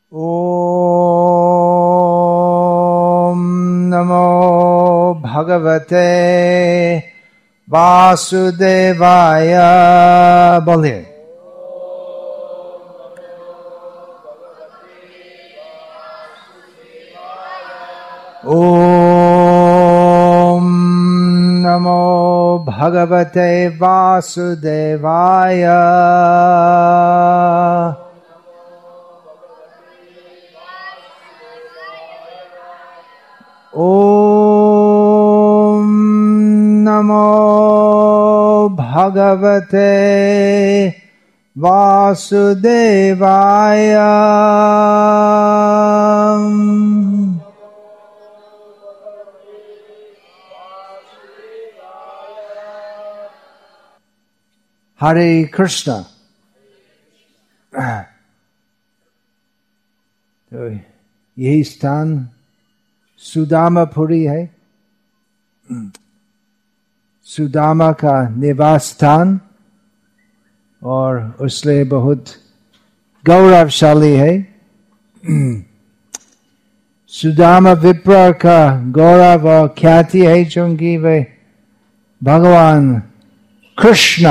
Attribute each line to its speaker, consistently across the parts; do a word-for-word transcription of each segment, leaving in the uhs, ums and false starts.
Speaker 1: ओम नमो भगवते वासुदेवाय। बोलिए। ओम नमो भगवते वासुदेवाय। ओम नमो भगवते वासुदेवाय। हरे कृष्णा। तो यही स्थान सुदामापुरी है, सुदामा का निवास स्थान, और उसलिए बहुत गौरवशाली है। सुदामा विप्र का गौरव और ख्याति है क्योंकि वे भगवान कृष्ण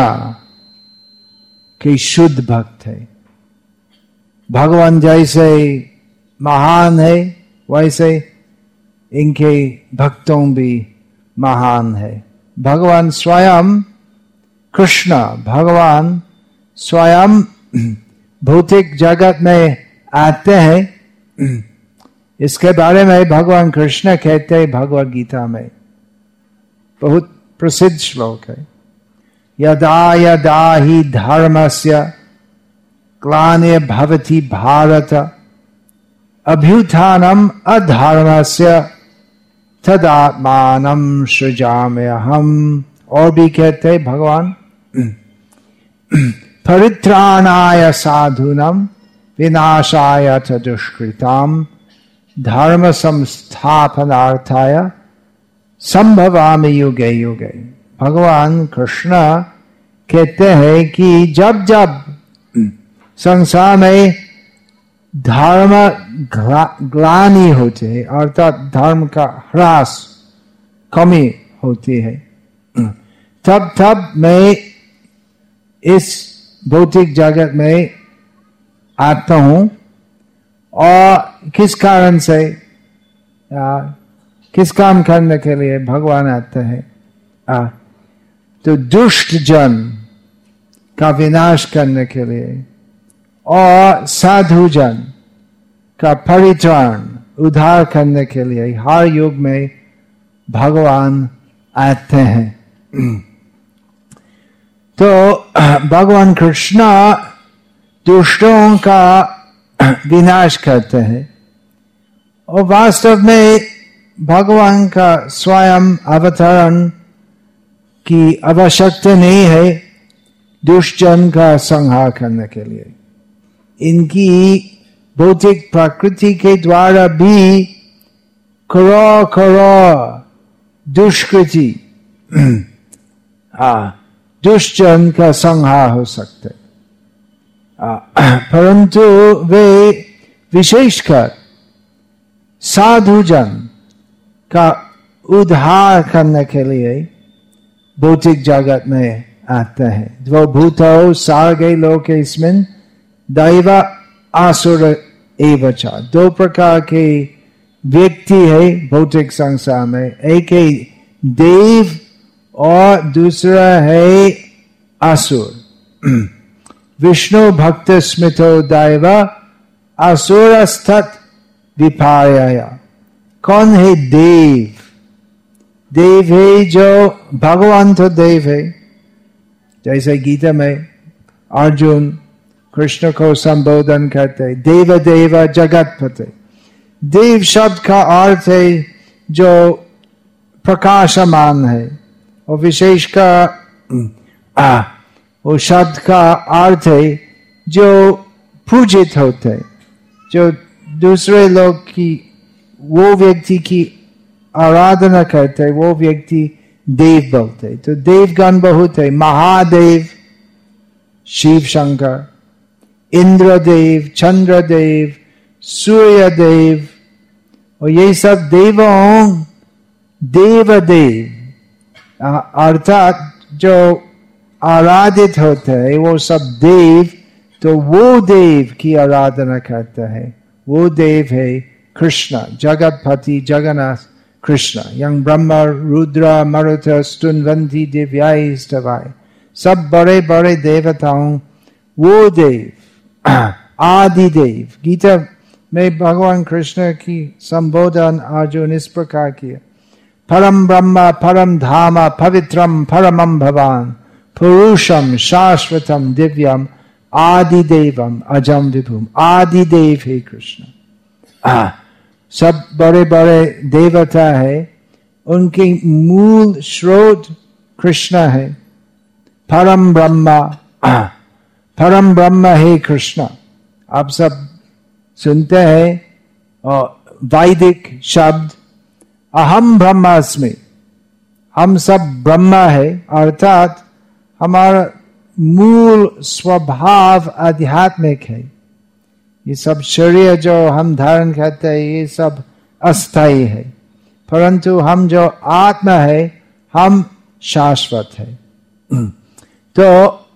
Speaker 1: के शुद्ध भक्त है। भगवान जैसे महान है वैसे इनके भक्तों भी महान है। भगवान स्वयं कृष्ण, भगवान स्वयं भौतिक जगत में आते हैं। इसके बारे में भगवान कृष्ण कहते हैं भगवद गीता में, बहुत प्रसिद्ध श्लोक है। यदा यदा हि धर्मस्य ग्लानिर्भवति भारत अभ्युत्थानम् अधर्मस्य तदात्मानं सृजाम्यहम्। और भी कहते हैं भगवान, परित्राणाय साधूनां विनाशाय च दुष्कृतां धर्म संस्थापनार्थाय संभवामि युगे युगे। भगवान कृष्ण कहते हैं कि जब जब संसार में धर्म ग्लानि होते है, अर्थात धर्म का ह्रास, कमी होती है, तब तब मैं इस भौतिक जगत में आता हूं। और किस कारण से, आ, किस काम करने के लिए भगवान आते हैं? आ, तो दुष्ट जन का विनाश करने के लिए और साधु जन का परित्राण, उद्धार करने के लिए हर युग में भगवान आते हैं। तो भगवान कृष्ण दुष्टों का विनाश करते हैं, और वास्तव में भगवान का स्वयं अवतरण की आवश्यकता नहीं है दुष्टजन का संहार करने के लिए। इनकी भौतिक प्रकृति के द्वारा भी करोड़ करोड़ दुष्कृति, दुष्टजन का संहार हो सकते, परंतु वे विशेषकर साधुजन का उद्धार करने के लिए भौतिक जगत में आते हैं। द्वौ भूतौ सर्गे लोकेस्मिन् दैव आसुर एव च। दो प्रकार के व्यक्ति है भौतिक संसार में, एक है देव और दूसरा है असुर। विष्णु भक्त स्मृतो दैव असुरस्तत् विपर्यय। कौन है देव? देव है जो भगवान, तो देव है। जैसे गीता में अर्जुन कृष्ण को संबोधन करते देव देव जगतपते। देव शब्द का अर्थ है जो प्रकाशमान है, और विशेषकर वो शब्द का अर्थ है जो पूजित होते, जो दूसरे लोग की, वो व्यक्ति की आराधना करते, वो व्यक्ति देव बोलते। तो देवगण बहुत है, महादेव शिव शंकर, इंद्रदेव, चंद्रदेव, सूर्य देव, और ये सब देवों देवदेव अर्थात जो आराधित होते हैं वो सब देव, तो वो देव की आराधना करता है, वो देव है कृष्ण, जगतपति जगन्नाथ कृष्ण। यं ब्रह्मा रुद्र मरुत स्तुन्वन्ति दिव्यास्तवाय, सब बड़े बड़े देवताओं वो देव आदि देव। गीता में भगवान कृष्ण की संबोधन अर्जुन इस प्रकार किया, परम ब्रह्म परम धाम पवित्रम परमं भवान पुरुषम शाश्वतम दिव्यम आदिदेवम अजम विभुम। आदिदेव है कृष्ण, आ, सब बड़े बड़े देवता है, उनके मूल स्रोत कृष्ण है। परम ब्रह्मा, परम ब्रह्म है कृष्ण। आप सब सुनते हैं और वैदिक शब्द अहम ब्रह्मास्मि, हम सब ब्रह्मा है, अर्थात हमारा मूल स्वभाव आध्यात्मिक है। ये सब शरीर जो हम धारण करते हैं ये सब अस्थायी है, परंतु हम जो आत्मा है हम शाश्वत है। तो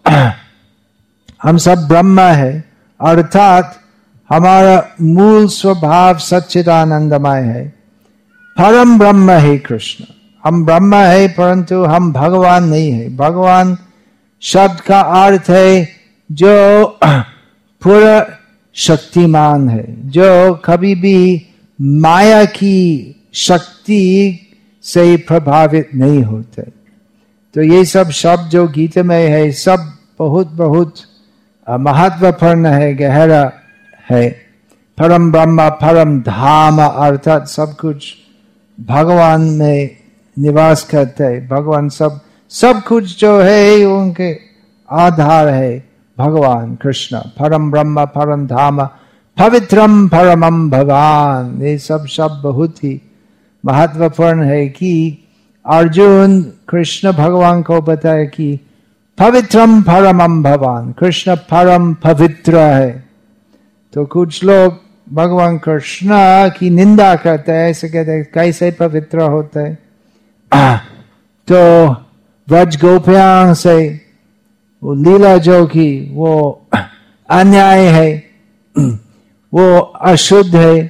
Speaker 1: हम सब ब्रह्म है, अर्थात हमारा मूल स्वभाव सच्चिदानंदमय है। परम ब्रह्म है कृष्ण। हम ब्रह्म है परंतु हम भगवान नहीं है। भगवान शब्द का अर्थ है जो पूरा शक्तिमान है, जो कभी भी माया की शक्ति से प्रभावित नहीं होते। तो ये सब शब्द जो गीता में है सब बहुत बहुत महत्वपूर्ण है, गहरा है। परम ब्रह्म परम धाम अर्थात सब कुछ भगवान में निवास करते हैं। भगवान सब सब कुछ जो है उनके आधार है भगवान कृष्ण। परम ब्रह्म परम धाम पवित्रम परमं भवान, ये सब शब्द बहुत ही महत्वपूर्ण है कि अर्जुन कृष्ण भगवान को बताए कि पवित्रम परमं भवान, कृष्ण परम पवित्र है। तो कुछ लोग भगवान कृष्ण की निंदा करते हैं, ऐसे कहते हैं कैसे पवित्र होते हैं। तो व्रज गोपियां से वो लीला जो की वो अन्याय है, वो अशुद्ध है,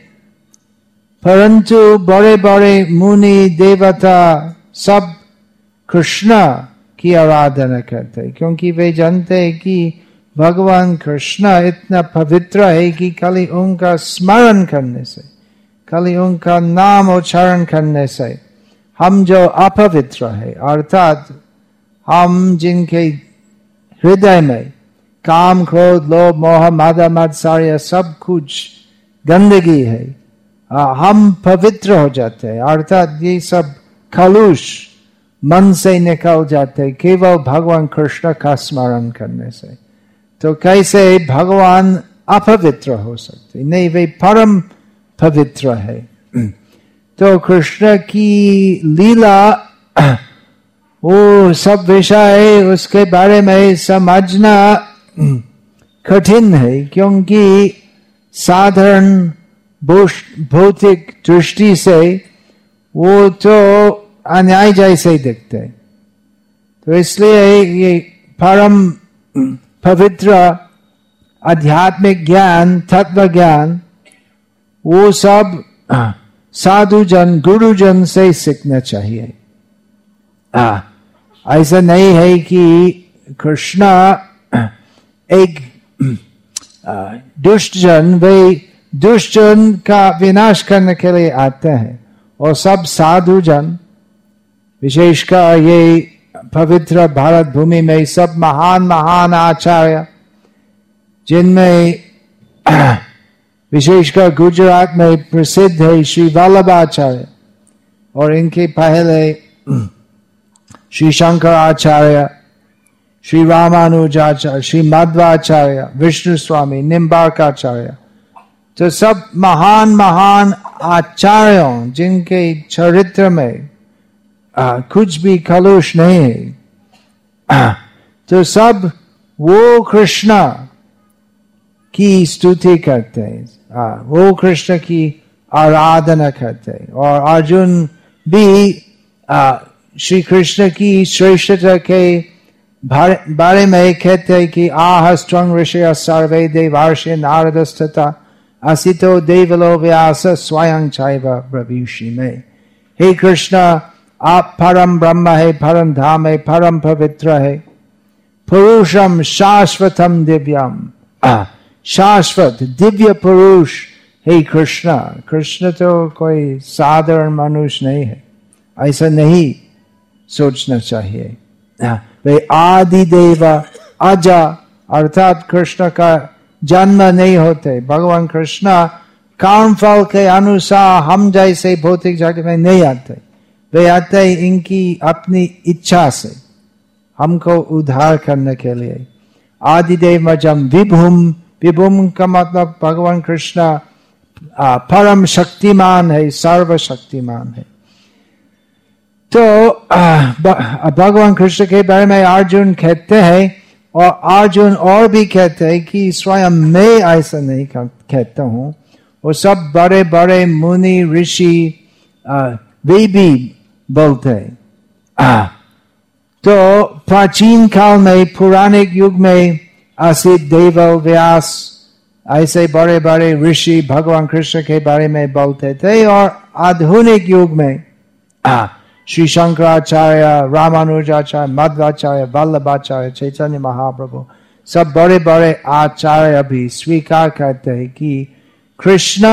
Speaker 1: परंतु बड़े बड़े मुनि देवता सब कृष्ण की आराधना करते हैं, क्योंकि वे जानते हैं कि भगवान कृष्ण इतना पवित्र है कि खाली उनका स्मरण करने से, खाली उनका नाम उच्चारण करने से हम जो अपवित्र है, अर्थात हम जिनके हृदय में काम क्रोध लोभ मोह मद मात्सर्य सब कुछ गंदगी है, हम पवित्र हो जाते हैं। अर्थात ये सब कलुष मन से निकल जाते हैं केवल भगवान कृष्ण का स्मरण करने से। तो कैसे भगवान अपवित्र हो सकते? नहीं, वे परम पवित्र है। तो कृष्ण की लीला वो सब विषय उसके बारे में समझना कठिन है, क्योंकि साधारण भौतिक दृष्टि से वो तो अन्याय जैसे दिखते। तो इसलिए ये परम पवित्र आध्यात्मिक ज्ञान, तत्व ज्ञान, वो सब साधु जन गुरुजन से सीखना चाहिए। आ, ऐसा नहीं है कि कृष्ण एक दुष्ट जन, वे दुष्ट जन का विनाश करने के लिए आते हैं, और सब साधु जन, विशेषकर ये पवित्र भारत भूमि में सब महान महान आचार्य, जिनमें विशेषकर गुजरात में प्रसिद्ध है श्री वल्लभाचार्य, और इनके पहले श्री शंकर आचार्य, श्री रामानुजाचार्य, श्री मध्वाचार्य, विष्णु स्वामी, निम्बार्काचार्य। तो सब महान महान आचार्यों जिनके चरित्र में आ, कुछ भी कलुष नहीं है, आ, तो सब वो कृष्ण की स्तुति करते हैं, वो कृष्ण की आराधना करते। और अर्जुन भी श्री कृष्ण की श्रेष्ठता के बारे में कहते कि आह स्त्रंग ऋषय सर्वे देवार्षि नारदस्तथा असितो देवलो व्यास स्वयं चैव ब्रवीषि में। हे कृष्ण, आप परम ब्रह्म है, परम धाम है, परम पवित्र है, पुरुषम शाश्वतम दिव्यम, शाश्वत दिव्य पुरुष हे कृष्ण। कृष्ण तो कोई साधारण मनुष्य नहीं है, ऐसा नहीं सोचना चाहिए। वे आदि देव अज, अर्थात कृष्ण का जन्म नहीं होते। भगवान कृष्ण कर्म फल के अनुसार हम जैसे भौतिक जगत में नहीं आते, वे आते इनकी अपनी इच्छा से हमको उद्धार करने के लिए। आदिदेव मजम विभुम, विभुम का मतलब भगवान कृष्ण परम शक्तिमान है, सर्वशक्तिमान है। तो भगवान कृष्ण के बारे में अर्जुन कहते हैं, और अर्जुन और भी कहते हैं कि स्वयं मैं ऐसा नहीं कहता हूं, वो सब बड़े बड़े मुनि ऋषि वे भी बोलते हैं। तो प्राचीन काल में, पुराने युग में असित देव व्यास ऐसे बड़े बड़े ऋषि भगवान कृष्ण के बारे में बोलते थे। और आधुनिक युग में श्री शंकराचार्य, रामानुजाचार्य, मध्वाचार्य, वल्लभाचार्य, चैतन्य महाप्रभु, सब बड़े बड़े आचार्य भी स्वीकार करते हैं कि कृष्ण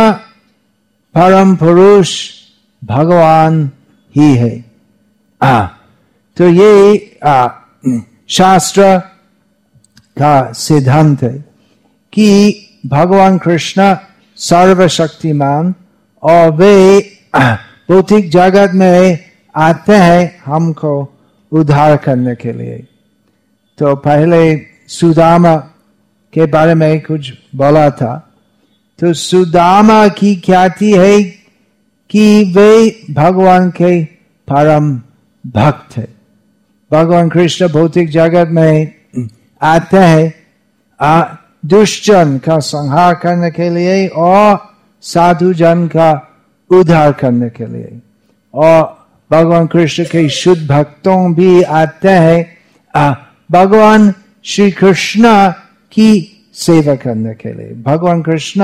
Speaker 1: परम पुरुष भगवान ही है। आ, तो ये आ, शास्त्र का सिद्धांत है कि भगवान कृष्ण सर्वशक्तिमान, और वे भौतिक जगत में आते हैं हमको उद्धार करने के लिए। तो पहले सुदामा के बारे में कुछ बोला था। तो सुदामा की ख्याति है कि वे भगवान के परम भक्त है। भगवान कृष्ण भौतिक जगत में आते हैं दुष्टजन का संहार करने के लिए और साधु जन का उद्धार करने के लिए। और भगवान कृष्ण के शुद्ध भक्तों भी आते हैं भगवान श्री कृष्ण की सेवा करने के लिए। भगवान कृष्ण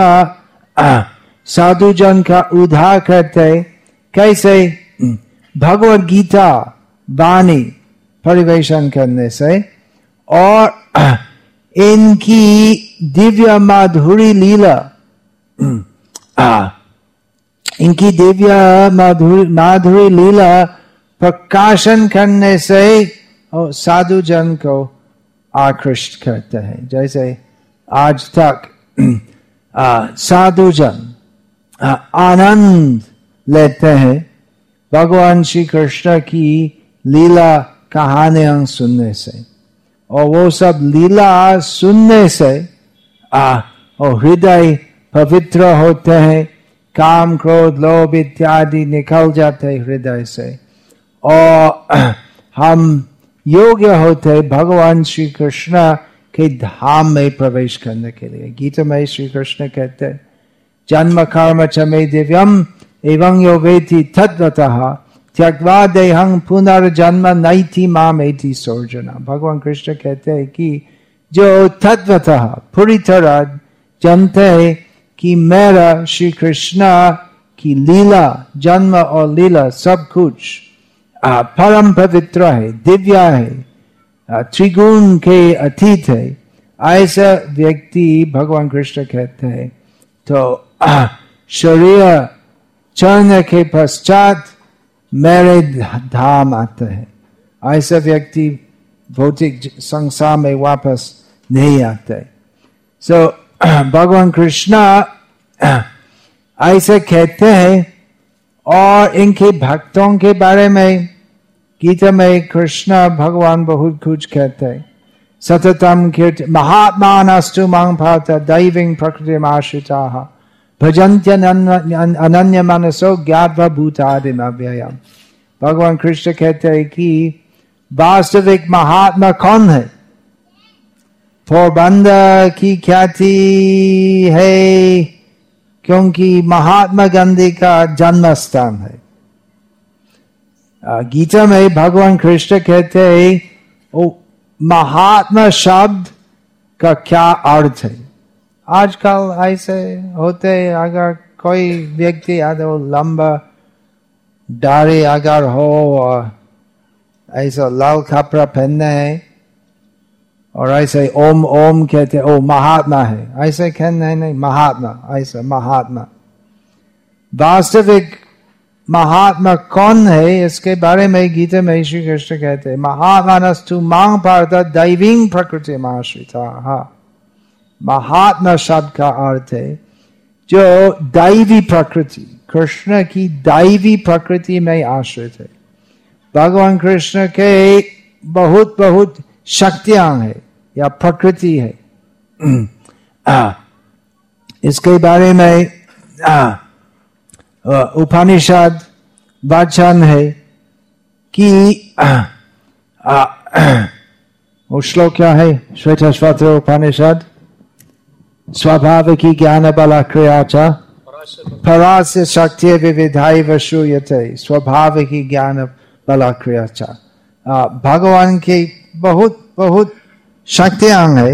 Speaker 1: साधु जन का उद्धार करते कैसे? भगवद गीता वाणी परिवेशन करने से और इनकी दिव्य माधुरी लीला, इनकी दिव्य माधुरी माधुरी लीला प्रकाशन करने से साधु जन को आकृष्ट करते हैं। जैसे आज तक साधु जन आनंद लेते हैं भगवान श्री कृष्ण की लीला कहानियां सुनने से, और वो सब लीला सुनने से आ, और हृदय पवित्र होते हैं, काम क्रोध लोभ इत्यादि निकल जाते हृदय से, और हम योग्य होते भगवान श्री कृष्ण के धाम में प्रवेश करने के लिए। गीता में श्री कृष्ण कहते जन्म कर्म च मे दिव्यम एवं यो वेति तद्वतः त्यक्त्वा देहं पुनर्जन्म नैति मामेति सोर्जुन। भगवान कृष्ण कहते हैं कि जो तद्वतः पूरी तरह जानते हैं कि मेरा श्री कृष्ण की लीला, जन्म और लीला सब कुछ परम पवित्र है, दिव्य है, त्रिगुण के अतीत है, ऐसा व्यक्ति भगवान कृष्ण कहते हैं। तो शरीर चढ़ने के पश्चात मेरे धाम आते हैं, ऐसा व्यक्ति भौतिक संसार में वापस नहीं आते। सो so, भगवान कृष्ण ऐसे कहते हैं। और इनके भक्तों के बारे में गीता में कृष्ण भगवान बहुत कुछ कहते हैं। सततम कीर्ति महात्मानस्तु मां पार्थ दैवीं प्रकृतिम् आश्रिताः भजन्त्यनन्य मनसो ज्ञात्वा भूतादिम अव्ययम्। भगवान कृष्ण कहते हैं कि वास्तविक महात्मा कौन है? पोरबंदर की ख्याति है क्योंकि महात्मा गांधी का जन्म स्थान है। गीता में भगवान कृष्ण कहते हैं ओ महात्मा शब्द का क्या अर्थ है। आजकल ऐसे होते, अगर कोई व्यक्ति आदो लंबा दाढ़ी अगर हो और ऐसा लाल कपड़ा पहनना है और ऐसे ओम ओम कहते ओ महात्मा है, ऐसे कहना है नहीं, महात्मा ऐसा महात्मा। वास्तविक महात्मा कौन है इसके बारे में गीता में श्री कृष्ण कहते हैं महात्मानस्तु मां पार्थ दैवीं प्रकृति आश्रिता। हाँ, महात्मा शब्द का अर्थ है जो दैवी प्रकृति, कृष्ण की दैवी प्रकृति में आश्रित है। भगवान कृष्ण के बहुत बहुत शक्तियां है या प्रकृति है। इसके बारे में उपनिषद वचन है कि वो श्लोक क्या है, श्वेतश्वत्र उपनिषद, स्वाभाविकी ज्ञान बल क्रिया च परास्य शक्ति विविधाय श्रूयते स्वाभाविकी ज्ञान बल क्रिया च। भगवान की बहुत बहुत शक्तियां है।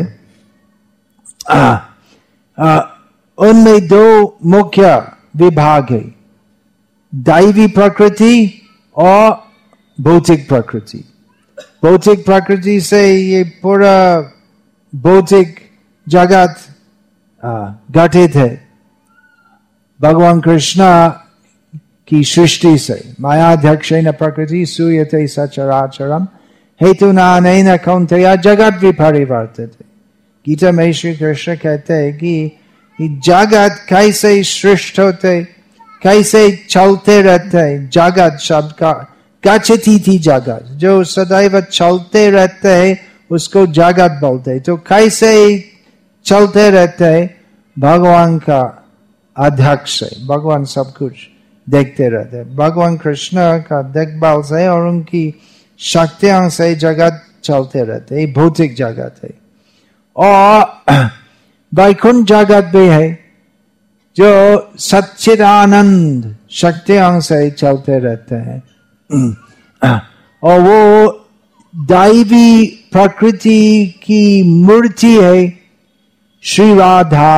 Speaker 1: उनमें दो मुख्य विभाग है, दैवी प्रकृति और भौतिक प्रकृति। भौतिक प्रकृति से ये पूरा भौतिक जगत गठित है। भगवान कृष्ण की सृष्टि से मायाध्यक्षेन प्रकृति सूयते सचराचरम हेतु नानेन कौन्तेय जगत विपरिवर्तते। गीता में श्री कृष्ण कहते हैं कि जगत कैसे सृष्ट होते, कैसे चलते रहते। जगत शब्द का गच्छति थी जगत, जो सदैव चलते रहते हैं उसको जगत बोलते। तो कैसे चलते रहते भगवान का अध्यक्ष है, भगवान सब कुछ देखते रहते। भगवान कृष्ण का देखभाल से और उनकी शक्तियों से जगत चलते रहते, भौतिक जगत है। और वैकुंठ जगत भी है जो सच्चिदानंद शक्तियों से चलते रहते हैं। और वो दैवी प्रकृति की मूर्ति है श्री राधा।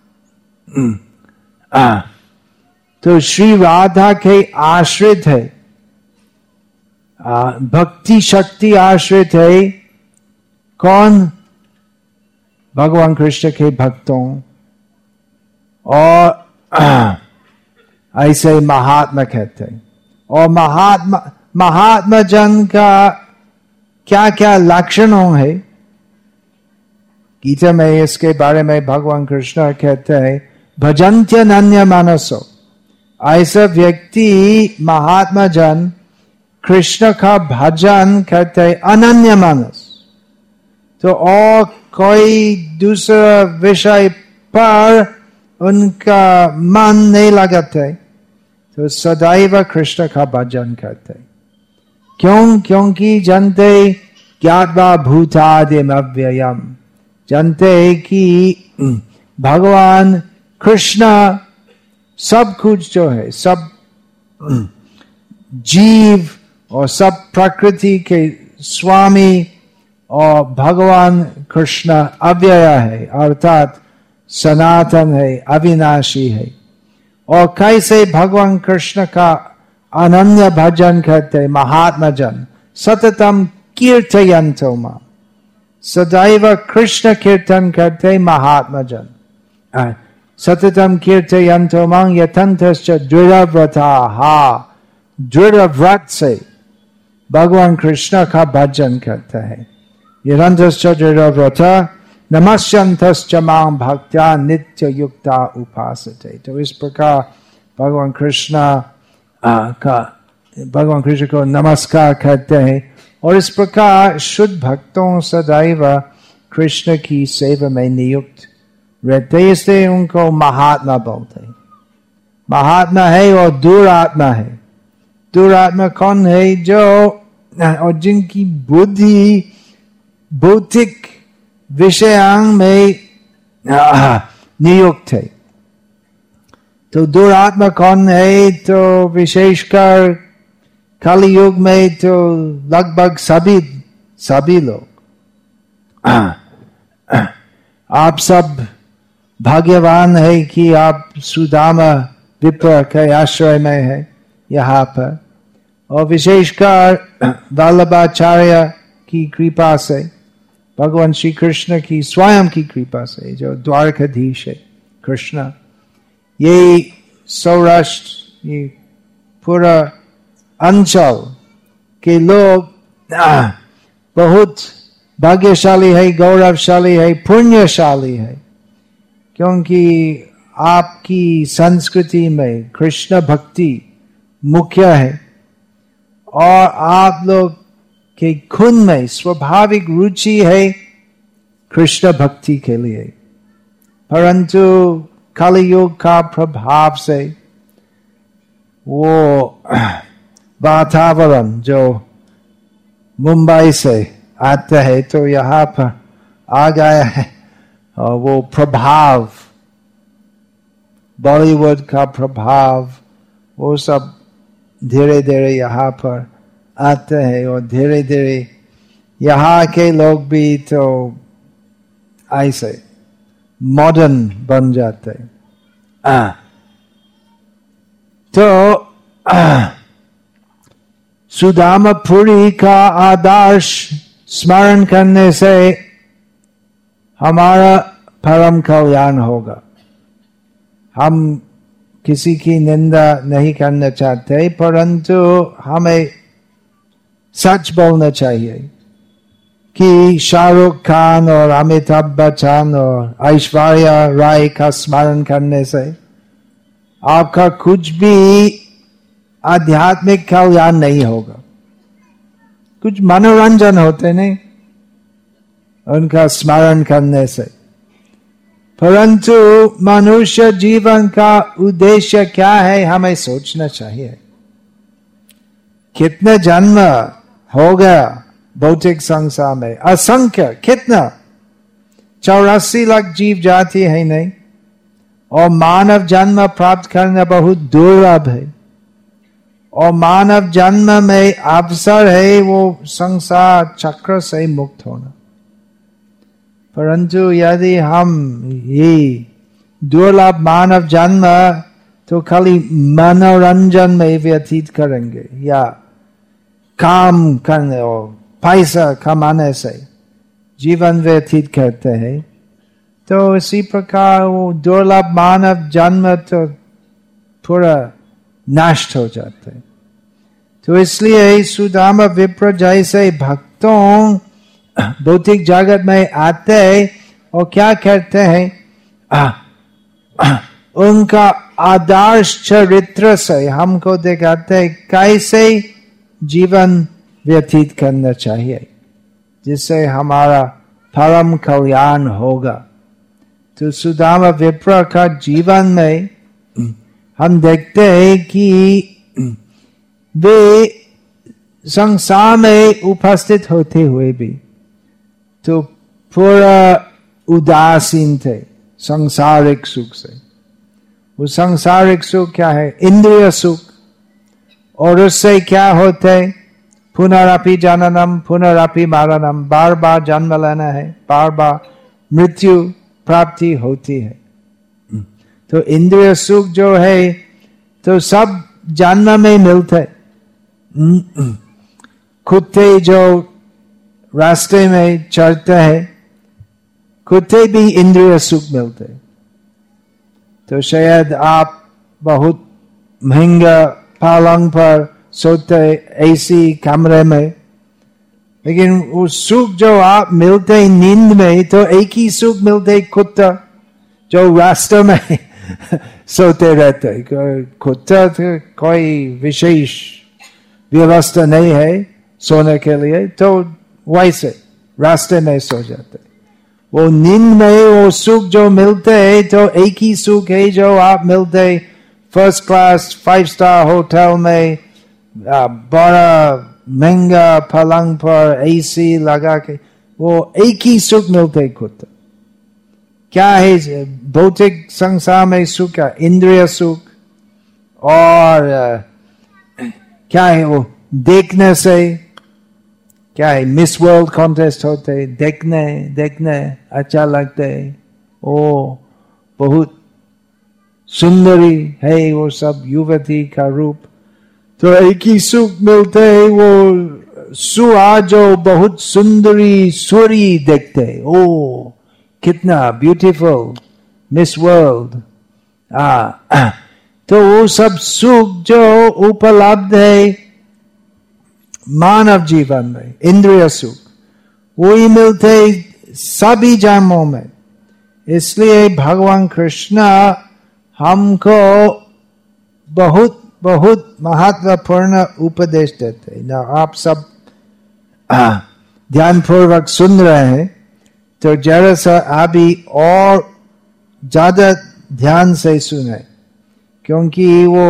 Speaker 1: तो श्री राधा के आश्रित है, भक्ति शक्ति आश्रित है कौन, भगवान कृष्ण के भक्तों। और ऐसे महात्मा कहते हैं। और महात्मा महात्मा जन का क्या क्या लक्षणों है, गीता में इसके बारे में भगवान कृष्ण कहते हैं भजन्त्यनन्य मानसो। ऐसा व्यक्ति महात्मा जन कृष्ण का भजन करते अनन्य मानस। तो और कोई दूसरा विषय पर उनका मन नहीं लगाते, तो सदैव कृष्ण का भजन करते। क्यों? क्योंकि जानते ज्ञात्वा भूतादिम अव्ययम, जानते कि भगवान कृष्ण सब कुछ जो है, सब जीव और सब प्रकृति के स्वामी, और भगवान कृष्ण अव्यय है अर्थात सनातन है, अविनाशी है। और कैसे भगवान कृष्ण का अनन्य भजन करते महात्मा जन, सततम कीर्तयन्तो मां, सदैव कृष्ण कीर्तन करते महात्मा जन। सततम कीर्तयन्तो मां यतन्तश्च दृढ़व्रताः, दृढ़ व्रत से भगवान कृष्ण का भजन करता है। यतन्तश्च दृढ़व्रता नमस्यन्तश्च मां भक्त्या नित्य युक्ता उपासते। तो इस प्रकार भगवान कृष्ण का भगवान कृष्ण को नमस्कार करते हैं और इस प्रकार शुद्ध भक्तों सदैव कृष्ण की सेवा में नियुक्त रहते, इसलिए उनको महात्मा बोलते हैं। महात्मा है और दुरात्मा है। दुरात्मा कौन है? जो और जिनकी बुद्धि भौतिक विषयांग में नियुक्त है। तो दुरात्मा कौन है? तो विशेषकर कलि युग में तो लगभग सभी सभी लोग। आप सब भाग्यवान है कि आप सुदामा विप्र के आश्रय में है यहाँ पर, और विशेषकर वल्लभाचार्य की कृपा से, भगवान श्री कृष्ण की स्वयं की कृपा से, जो द्वारकाधीश है कृष्ण, ये सौराष्ट्र, ये पूरा अंचल के लोग बहुत भाग्यशाली है, गौरवशाली है, पुण्यशाली है, क्योंकि आपकी संस्कृति में कृष्ण भक्ति मुख्य है और आप लोग के खून में स्वाभाविक रुचि है कृष्ण भक्ति के लिए। परंतु कलियुग का प्रभाव से वो वातावरण जो मुंबई से आता है तो यहाँ पर आ गया है, और वो प्रभाव, बॉलीवुड का प्रभाव, वो सब धीरे धीरे यहाँ पर आते हैं, और धीरे धीरे यहाँ के लोग भी तो ऐसे मॉडर्न बन जाते हैं। तो सुदामापुरी का आदर्श स्मरण करने से हमारा परम कल्याण होगा। हम किसी की निंदा नहीं करना चाहते, परंतु हमें सच बोलना चाहिए कि शाहरुख खान और अमिताभ बच्चन और ऐश्वर्या राय का स्मरण करने से आपका कुछ भी आध्यात्मिक कल्याण नहीं होगा। कुछ मनोरंजन होते नहीं उनका स्मरण करने से, परंतु मनुष्य जीवन का उद्देश्य क्या है हमें सोचना चाहिए। कितने जन्म हो गया भौतिक संसार में? असंख्य, कितना, चौरासी लाख जीव जाति है नहीं, और मानव जन्म प्राप्त करना बहुत दुर्लभ है, और मानव जन्म में अवसर है वो संसार चक्र से मुक्त होना। परंतु यदि हम ये दुर्लभ मानव जन्म तो खाली मनोरंजन में व्यतीत करेंगे या काम करने और पैसा कमाने से जीवन व्यतीत करते हैं, तो इसी प्रकार वो दुर्लभ मानव जन्म तो पूरा नष्ट हो जाते हैं। तो इसलिए सुदामा विप्र जैसे भक्तों भौतिक जगत में आते हैं और क्या करते हैं, आ, आ, उनका आदर्श चरित्र से हमको दिखाते हैं कैसे जीवन व्यतीत करना चाहिए जिससे हमारा परम कल्याण होगा। तो सुदामा विप्र का जीवन में हम देखते हैं कि वे संसार में उपस्थित होते हुए भी तो पूरा उदासीन थे संसारिक सुख से। वो संसारिक सुख क्या है? इंद्रिय सुख, और उससे क्या होते? पुनरअपि जननम पुनरअपि मरणम, बार बार जन्म लेना है, बार बार मृत्यु प्राप्ति होती है। तो इंद्रिय सुख जो है तो सब जन्म में मिलते। कुत्ते जो रास्ते में चलते हैं, कुत्ते भी इंद्रिय सुख मिलते। तो शायद आप बहुत महंगा पलंग पर सोते ऐसी कमरे में, लेकिन वो सुख जो आप मिलते नींद में तो एक ही सुख मिलते कुत्ता जो रास्ते में सोते रहते। कुत्ता तो कोई विशेष व्यवस्था नहीं है सोने के लिए, तो वैसे रास्ते में सो जाते। वो नींद में वो सुख जो मिलते है तो एक ही सुख है जो आप मिलते first class five star hotel में, बड़ा महंगा पलंग पर एसी लगा के, वो एक ही सुख मिलते खुद। क्या है भौतिक संसार में सुख? क्या इंद्रिय सुख, और क्या है वो देखने से, क्या है मिस वर्ल्ड कॉन्टेस्ट होते, देखने देखने अच्छा लगते, ओ बहुत सुंदरी है वो सब युवती का रूप, तो एक ही सुख मिलते है, वो सुआ जो बहुत सुंदरी सूरी देखते, ओ कितना ब्यूटीफुल मिस वर्ल्ड। आ तो वो सब सुख जो उपलब्ध है मानव जीवन में, इंद्रिय सुख, वही मिलते सभी जन्मों में। इसलिए भगवान कृष्ण हमको बहुत बहुत महत्वपूर्ण उपदेश देते। ना आप सब ध्यान पूर्वक सुन रहे हैं, तो जरा सा अभी और ज्यादा ध्यान से सुने, क्योंकि वो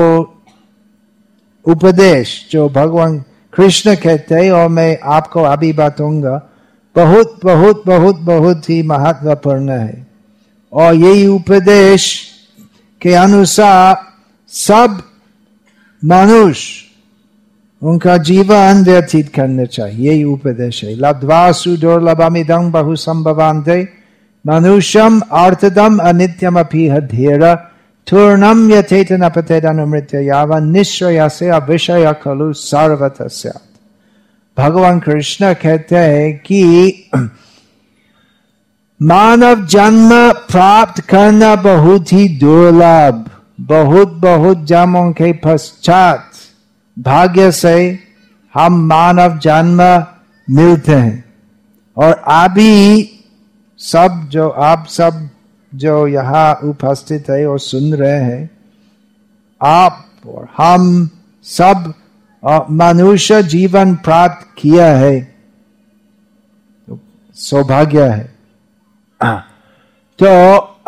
Speaker 1: उपदेश जो भगवान कृष्ण कहते हैं और मैं आपको अभी बताऊंगा, बहुत बहुत बहुत बहुत ही महत्वपूर्ण है। और यही उपदेश के अनुसार सब मनुष्य उनका जीवन व्यतीत करना चाहिए, यही उपदेश है। लब्ध्वा सुदुर्लभमिदं बहु संभवान्ते मनुष्यम अर्थदम अनित्यम अपि धीर तूर्णम यथेत न पतेद अनुमृत्य यावन निश्चयस्य अविषय खलु सर्वतः स्यात्। भगवान कृष्ण कहते हैं कि मानव जन्म प्राप्त करना बहुत ही दुर्लभ, बहुत बहुत जन्मों के पश्चात भाग्य से हम मानव जन्म मिलते हैं। और अभी सब जो आप सब जो यहाँ उपस्थित है और सुन रहे हैं, आप और हम सब मनुष्य जीवन प्राप्त किया है, तो सौभाग्य है। तो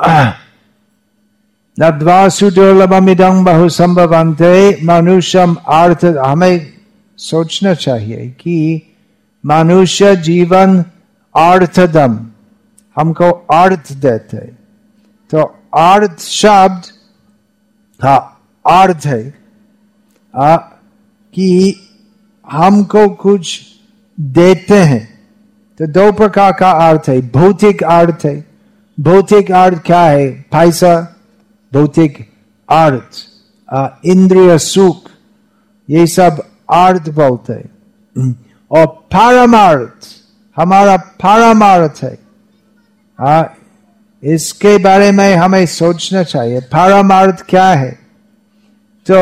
Speaker 1: लब्ध्वा सुदुर्लभमिदं बहु संभवन्ते मनुष्यम अर्थ, हमें सोचना चाहिए कि मनुष्य जीवन अर्थदम हमको अर्थ देते। तो अर्थ शब्द हाँ अर्थ है आ, कि हमको कुछ देते हैं। तो दो प्रकार का अर्थ है, भौतिक अर्थ है। भौतिक अर्थ क्या है? पैसा, भौतिक अर्थ, इंद्रिय सुख, ये सब अर्थ बोलते हैं। और परमार्थ हमारा परमार्थ है, आ, इसके बारे में हमें सोचना चाहिए। परमार्थ क्या है? तो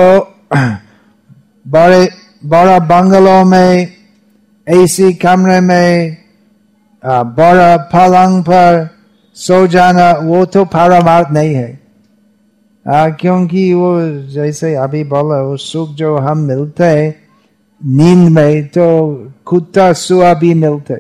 Speaker 1: बड़े बड़ा बंगलों में, एसी कमरे में, बड़ा पलंग पर सो जाना, वो तो परमार्थ नहीं है। आ, क्योंकि वो जैसे अभी बोला, वो सुख जो हम मिलते हैं नींद में, तो कुत्ता सुआ भी मिलते।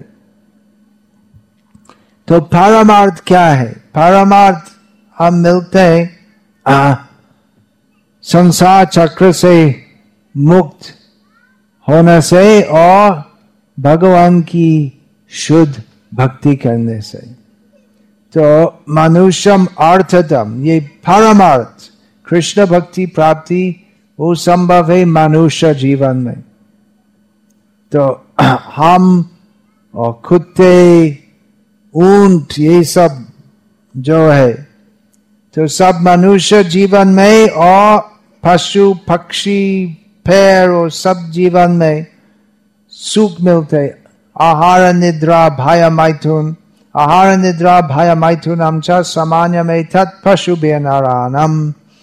Speaker 1: तो परमार्थ क्या है? परमार्थ हम मिलते हैं संसार चक्र से मुक्त होने से और भगवान की शुद्ध भक्ति करने से। तो मनुष्यम अर्थतम, ये परमार्थ कृष्ण भक्ति प्राप्ति वो संभव है मनुष्य जीवन में। तो हम और कुत्ते, ऊंट, ये सब जो है, तो सब मनुष्य जीवन में और पशु पक्षी पैर और सब जीवन में सुख मिलते। आहार निद्रा भय मैथुन, आहार निद्रा भय मैथुनम च सामान्य में तत् पशु बेनारानम।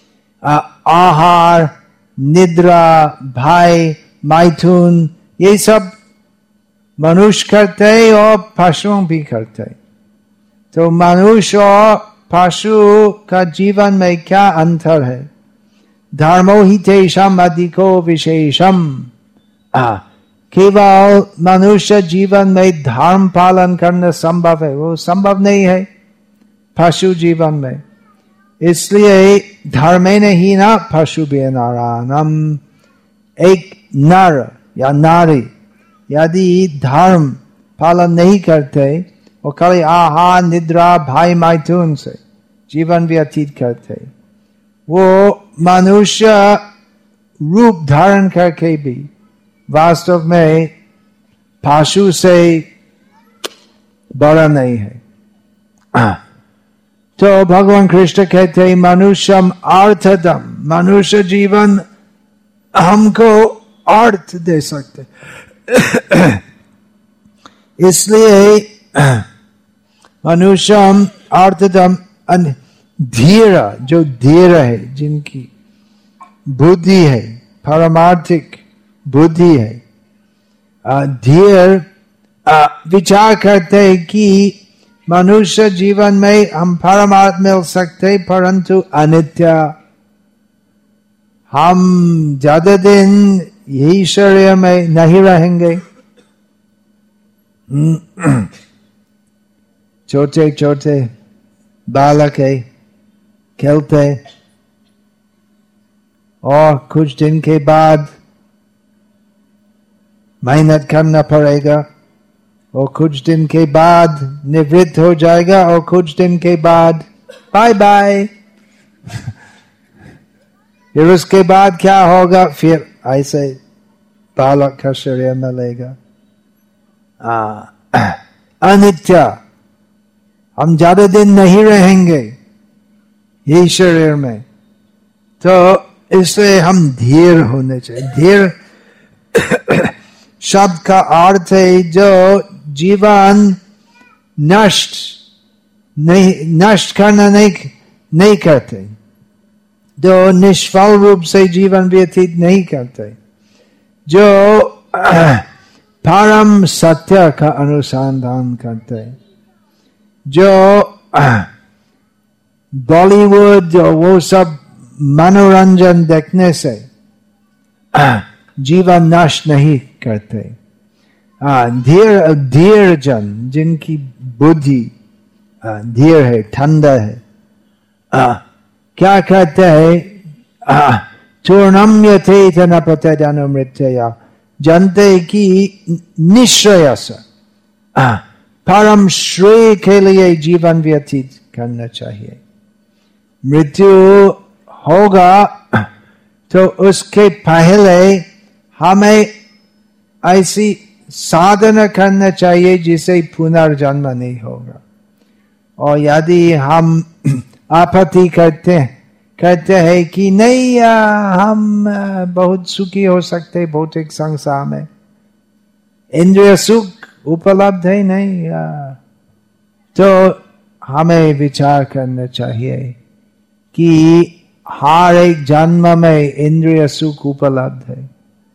Speaker 1: आहार निद्रा भय मैथुन ये सब मनुष्य करते और पशु भी करते। तो मनुष्य और पशु का जीवन में क्या अंतर है? धर्मो ही तेषाम अधिको विशेषम। केवल मनुष्य जीवन में धर्म पालन करना संभव है, वो संभव नहीं है पशु जीवन में। इसलिए धर्मेण ही ना पशु बेनारानम। एक नर या नारी यदि धर्म पालन नहीं करते वो खाली आहार निद्रा भाई मैथुन से जीवन व्यतीत करते, वो मनुष्य रूप धारण करके भी वास्तव में पशु से बड़ा नहीं है। तो भगवान कृष्ण कहते मनुष्यम अर्थदम, मनुष्य जीवन हमको अर्थ दे सकते, इसलिए मनुष्यम अर्थदम धीर, जो धीर है, जिनकी बुद्धि है, पारमार्थिक बुद्धि है, धीर विचार करते हैं कि मनुष्य जीवन में हम परमार्थ मिल सकते, परंतु अनित्य, हम ज्यादा दिन यही शरीर में नहीं रहेंगे। छोटे छोटे बालक है, खेलते, और कुछ दिन के बाद मेहनत करना पड़ेगा, और कुछ दिन के बाद निवृत्त हो जाएगा, और कुछ दिन के बाद बाय बाय। फिर उसके बाद क्या होगा? फिर ऐसे बालक का शरीर मिलेगा। अनित्य, हम ज्यादा दिन नहीं रहेंगे ये शरीर में, तो इसलिए हम धीर होने चाहिए। धीर शब्द का अर्थ है जो जीवन नष्ट नहीं नष्ट करना नहीं नहीं करते, जो निष्फल रूप से जीवन व्यतीत नहीं करते, जो परम सत्य का अनुसंधान करते, जो बॉलीवुड और वो सब मनोरंजन देखने से जीवन नष्ट नहीं करते। धीर धीर जन, जिनकी बुद्धि धीर है, ठंडा है, आ, क्या कहते हैं? चूर्णम यथेत न पतयति मृत्यया, जानते कि निश्रेयस परम श्रेय के लिए जीवन व्यतीत करना चाहिए। मृत्यु होगा तो उसके पहले हमें ऐसी साधना करना चाहिए जिसे पुनर्जन्म नहीं होगा। और यदि हम आपत्ति करते कहते हैं कि नहीं, हम बहुत सुखी हो सकते भौतिक संसार में, इंद्रिय सुख उपलब्ध है नहीं, तो हमें विचार करना चाहिए कि हर एक जन्म में इंद्रिय सुख उपलब्ध है।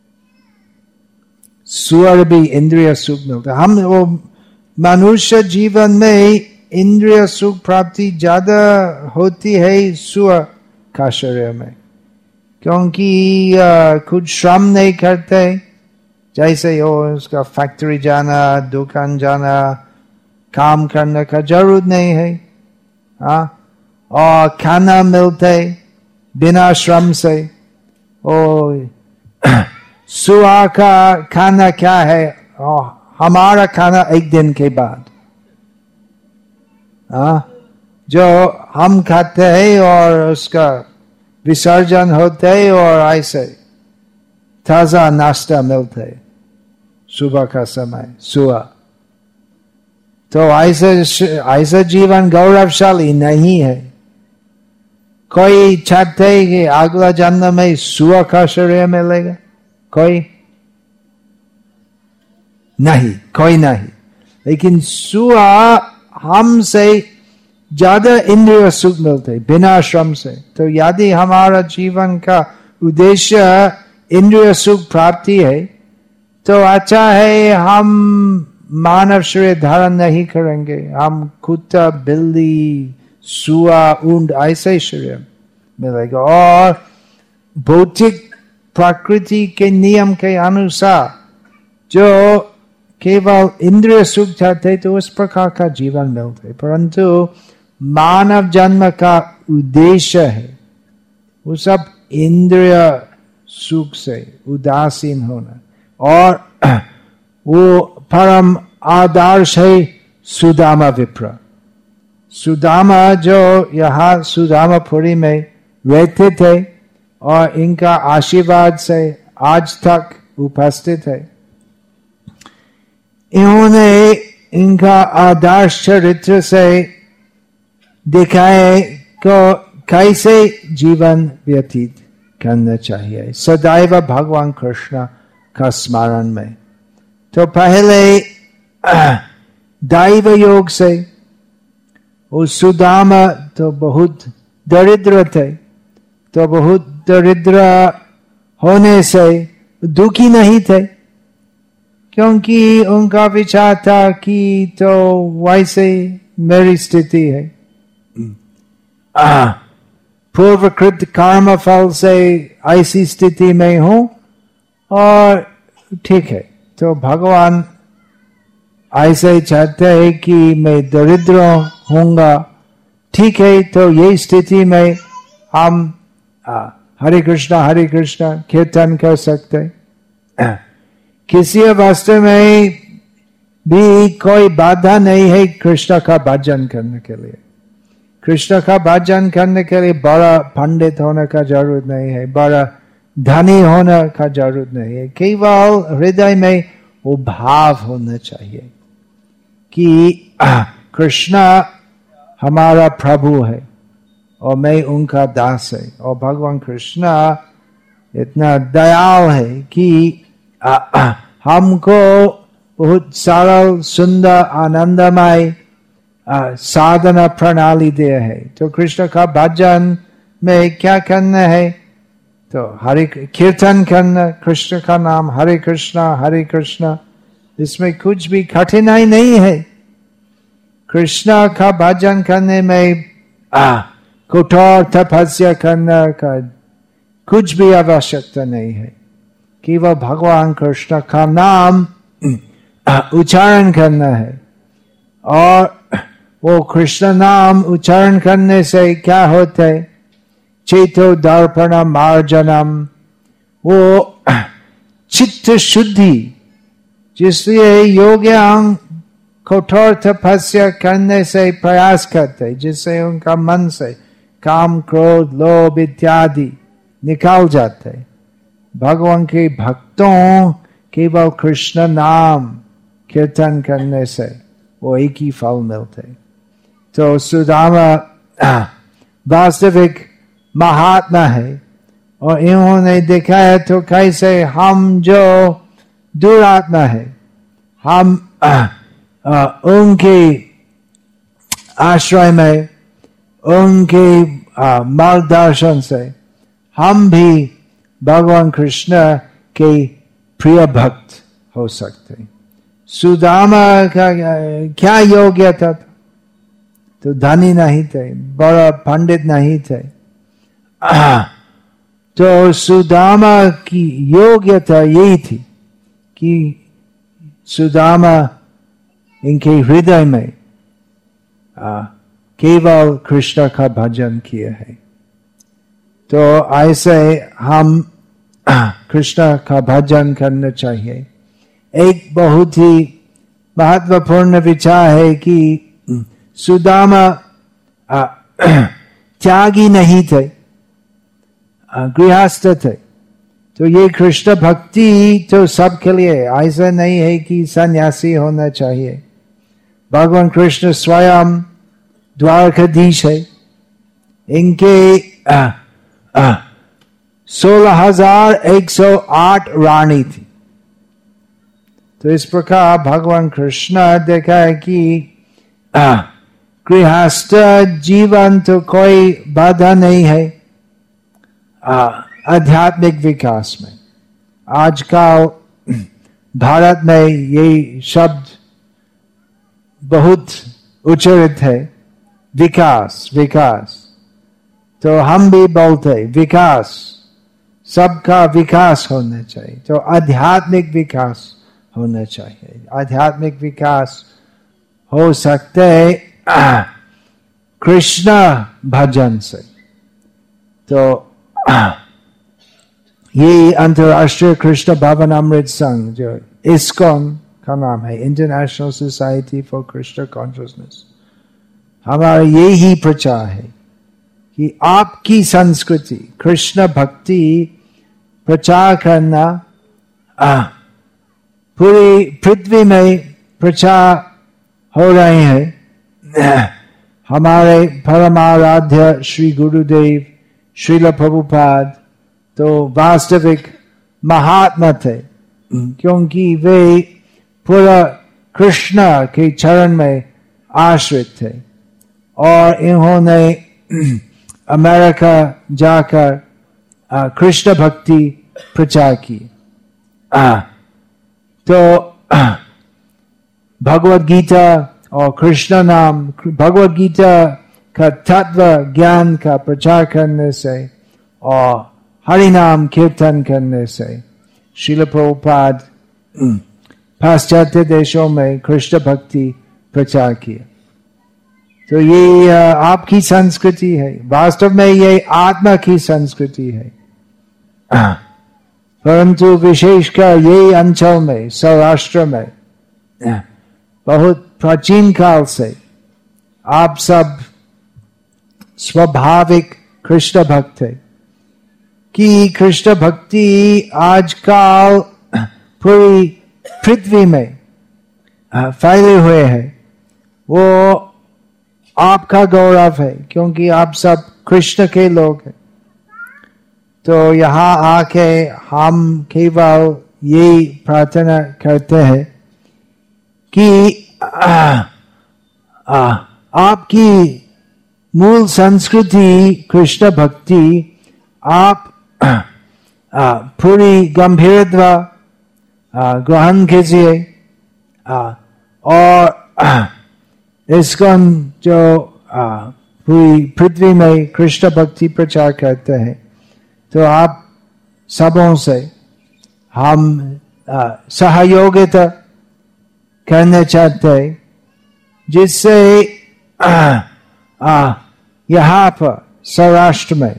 Speaker 1: सुअर भी इंद्रिय सुख मिलता है। हम वो मनुष्य जीवन में इंद्रिय सुख प्राप्ति ज्यादा होती है सुअर का शरीर में, क्योंकि कुछ श्रम नहीं करते, जैसे हो उसका फैक्ट्री जाना, दुकान जाना, काम करने का जरूरत नहीं है, हाँ, और खाना मिलते बिना श्रम से। और सुअर का खाना क्या है? और हमारा खाना एक दिन के बाद, हाँ, जो हम खाते हैं और उसका विसर्जन होते है, और ऐसे ताजा नाश्ता मिलते सुबह का समय सुअर। तो ऐसे ऐसा जीवन गौरवशाली नहीं है। कोई चाहते है कि अगला जन्म में सुअर का शरीर मिलेगा? कोई नहीं, कोई नहीं। लेकिन सुअर हमसे ज्यादा इंद्रिय सुख मिलते बिना श्रम से। तो यदि हमारा जीवन का उद्देश्य इंद्रिय सुख प्राप्ति है, तो अच्छा है हम मानव शरीर धारण नहीं करेंगे, हम कुत्ता, बिल्ली, सुअर, ऊंट ऐसे शरीर मिलेगा। और भौतिक प्रकृति के नियम के अनुसार जो केवल इंद्रिय सुख चाहते तो उस प्रकार का जीवन मिलते, परंतु मानव जन्म का उद्देश्य है वो सब इंद्रिय सुख से उदासीन होना। और वो परम आदर्श है सुदामा विप्र। सुदामा जो यहाँ सुदामापुरी में रहते थे और इनका आशीर्वाद से आज तक उपस्थित है, इन्होंने इनका आदर्श चरित्र से दिखाए को कैसे जीवन व्यतीत करना चाहिए सदैव भगवान कृष्ण का स्मरण में। तो पहले दैव योग से, वो सुदामा तो बहुत दरिद्र थे, तो बहुत दरिद्र होने से दुखी नहीं थे, क्योंकि उनका विचार था कि तो वैसे मेरी स्थिति है, पूर्वकृत कर्म फल से ऐसी स्थिति में हूं और ठीक है। तो भगवान ऐसे चाहते हैं कि मैं दरिद्र होऊंगा, ठीक है। तो ये स्थिति में हम हरे कृष्णा हरे कृष्णा कीर्तन कर सकते। किसी अवस्था में भी कोई बाधा नहीं है कृष्ण का भजन करने के लिए। कृष्ण का भजन करने के लिए बड़ा पंडित होने का जरूरत नहीं है, बड़ा धनी होने का जरूरत नहीं है। केवल हृदय में वो भाव होना चाहिए कि कृष्ण हमारा प्रभु है और मैं उनका दास है, और भगवान कृष्ण इतना दयाल है कि आ, आ, हमको बहुत सरल सुंदर आनंदमय साधना प्रणाली दिया है। तो कृष्ण का भजन में क्या करना है? तो हरे कीर्तन करना, कृष्ण का नाम, हरे कृष्णा हरे कृष्णा, इसमें कुछ भी कठिनाई नहीं है। कृष्ण का भजन करने में आ, कठोर तपस्या करने का कुछ भी आवश्यकता नहीं है। केवल भगवान कृष्ण का नाम उच्चारण करना है, और वो कृष्ण नाम उच्चारण करने से क्या होता है? चेतो दर्पण मार्जनम, वो चित्त शुद्धि, जिसलिए योग्यांग कठोर तपस्या करने से प्रयास करते, जिससे उनका मन से काम क्रोध लोभ इत्यादि निकाल जाते। भगवान के भक्तों केवल कृष्ण नाम कीर्तन करने से वो एक ही फल मिलते। तो सुदामा वास्तविक महात्मा है, और इन्होंने देखा है तो कैसे हम जो दुरात्मा है, हम आ, आ, उनके आश्रय में, उनके मार्गदर्शन से हम भी भगवान कृष्ण के प्रिय भक्त हो सकते। सुदामा का क्या योग्यता था? तो धनी नहीं थे, बड़ा पंडित नहीं थे। तो सुदामा की योग्यता यही थी कि सुदामा इनके हृदय में आ, केवल कृष्ण का भजन किया है। तो ऐसे हम कृष्ण का भजन करना चाहिए। एक बहुत ही महत्वपूर्ण विचार है कि सुदामा त्यागी नहीं थे, गृहस्थ थे। तो ये कृष्ण भक्ति तो सबके लिए, ऐसा नहीं है कि सन्यासी होना चाहिए। भगवान कृष्ण स्वयं द्वारकाधीश है, इनके सोलह हजार एक सौ आठ रानी थी। तो इस प्रकार भगवान कृष्ण देखा है कि गृहस्थ जीवन तो कोई बाधा नहीं है आध्यात्मिक विकास में। आजकल भारत में ये शब्द बहुत उच्चारित है, विकास विकास। तो हम भी बोलते विकास, सबका विकास होना चाहिए। तो आध्यात्मिक विकास होना चाहिए। आध्यात्मिक विकास हो सकते है कृष्ण भजन से। तो ये अंतरराष्ट्रीय कृष्ण भावनामृत संघ जो इस्कॉन का नाम है International Society for Krishna Consciousness. हमारा यही प्रचार है कि आपकी संस्कृति कृष्ण भक्ति प्रचार करना, आ, पूरी पृथ्वी में प्रचार हो रहे हैं। हमारे परमाराध्य श्री गुरुदेव श्रील प्रभुपाद तो वास्तविक महात्मा थे, क्योंकि वे पूरा कृष्ण के चरण में आश्रित थे और इन्होंने अमेरिका जाकर कृष्ण भक्ति प्रचार की। आ, तो भगवत गीता और कृष्ण नाम, भगवत गीता का तत्व ज्ञान का प्रचार करने से और हरि नाम कीर्तन करने से श्रील प्रभुपाद पाश्चात्य देशों में कृष्ण भक्ति प्रचार किया। तो ये आपकी संस्कृति है, वास्तव में ये आत्मा की संस्कृति है। परंतु विशेषकर ये अंचल में, सौराष्ट्र में बहुत प्राचीन काल से आप सब स्वाभाविक कृष्ण भक्त थे कि कृष्ण भक्ति आजकल पूरी पृथ्वी में फैले हुए है। वो आपका गौरव है, क्योंकि आप सब कृष्ण के लोग हैं। तो यहाँ आके हम केवल यही प्रार्थना करते हैं कि आ, आ, आपकी मूल संस्कृति कृष्ण भक्ति आप आ, आ, पूरी गंभीरता ग्रहण कीजिए और इस्कॉन जो पूरी पृथ्वी में कृष्ण भक्ति प्रचार करते हैं, तो आप सबों से हम सहयोगिता करने चाहते हैं, जिससे यहाँ पर सौराष्ट्र में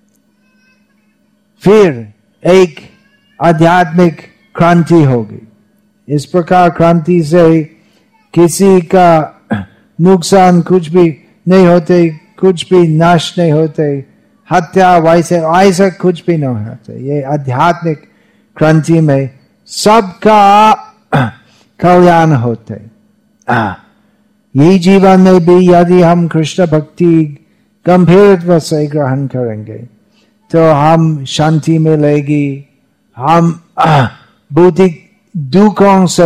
Speaker 1: फिर एक आध्यात्मिक क्रांति होगी। इस प्रकार क्रांति से किसी का नुकसान कुछ भी नहीं होते, कुछ भी नाश नहीं होते, हत्या वैसे ऐसा कुछ भी नहीं होता। ये आध्यात्मिक क्रांति में सबका कल्याण होते। यही जीवन में भी यदि हम कृष्ण भक्ति गंभीरता से ग्रहण करेंगे तो हम शांति मिलेगी, हम भौतिक दुखों से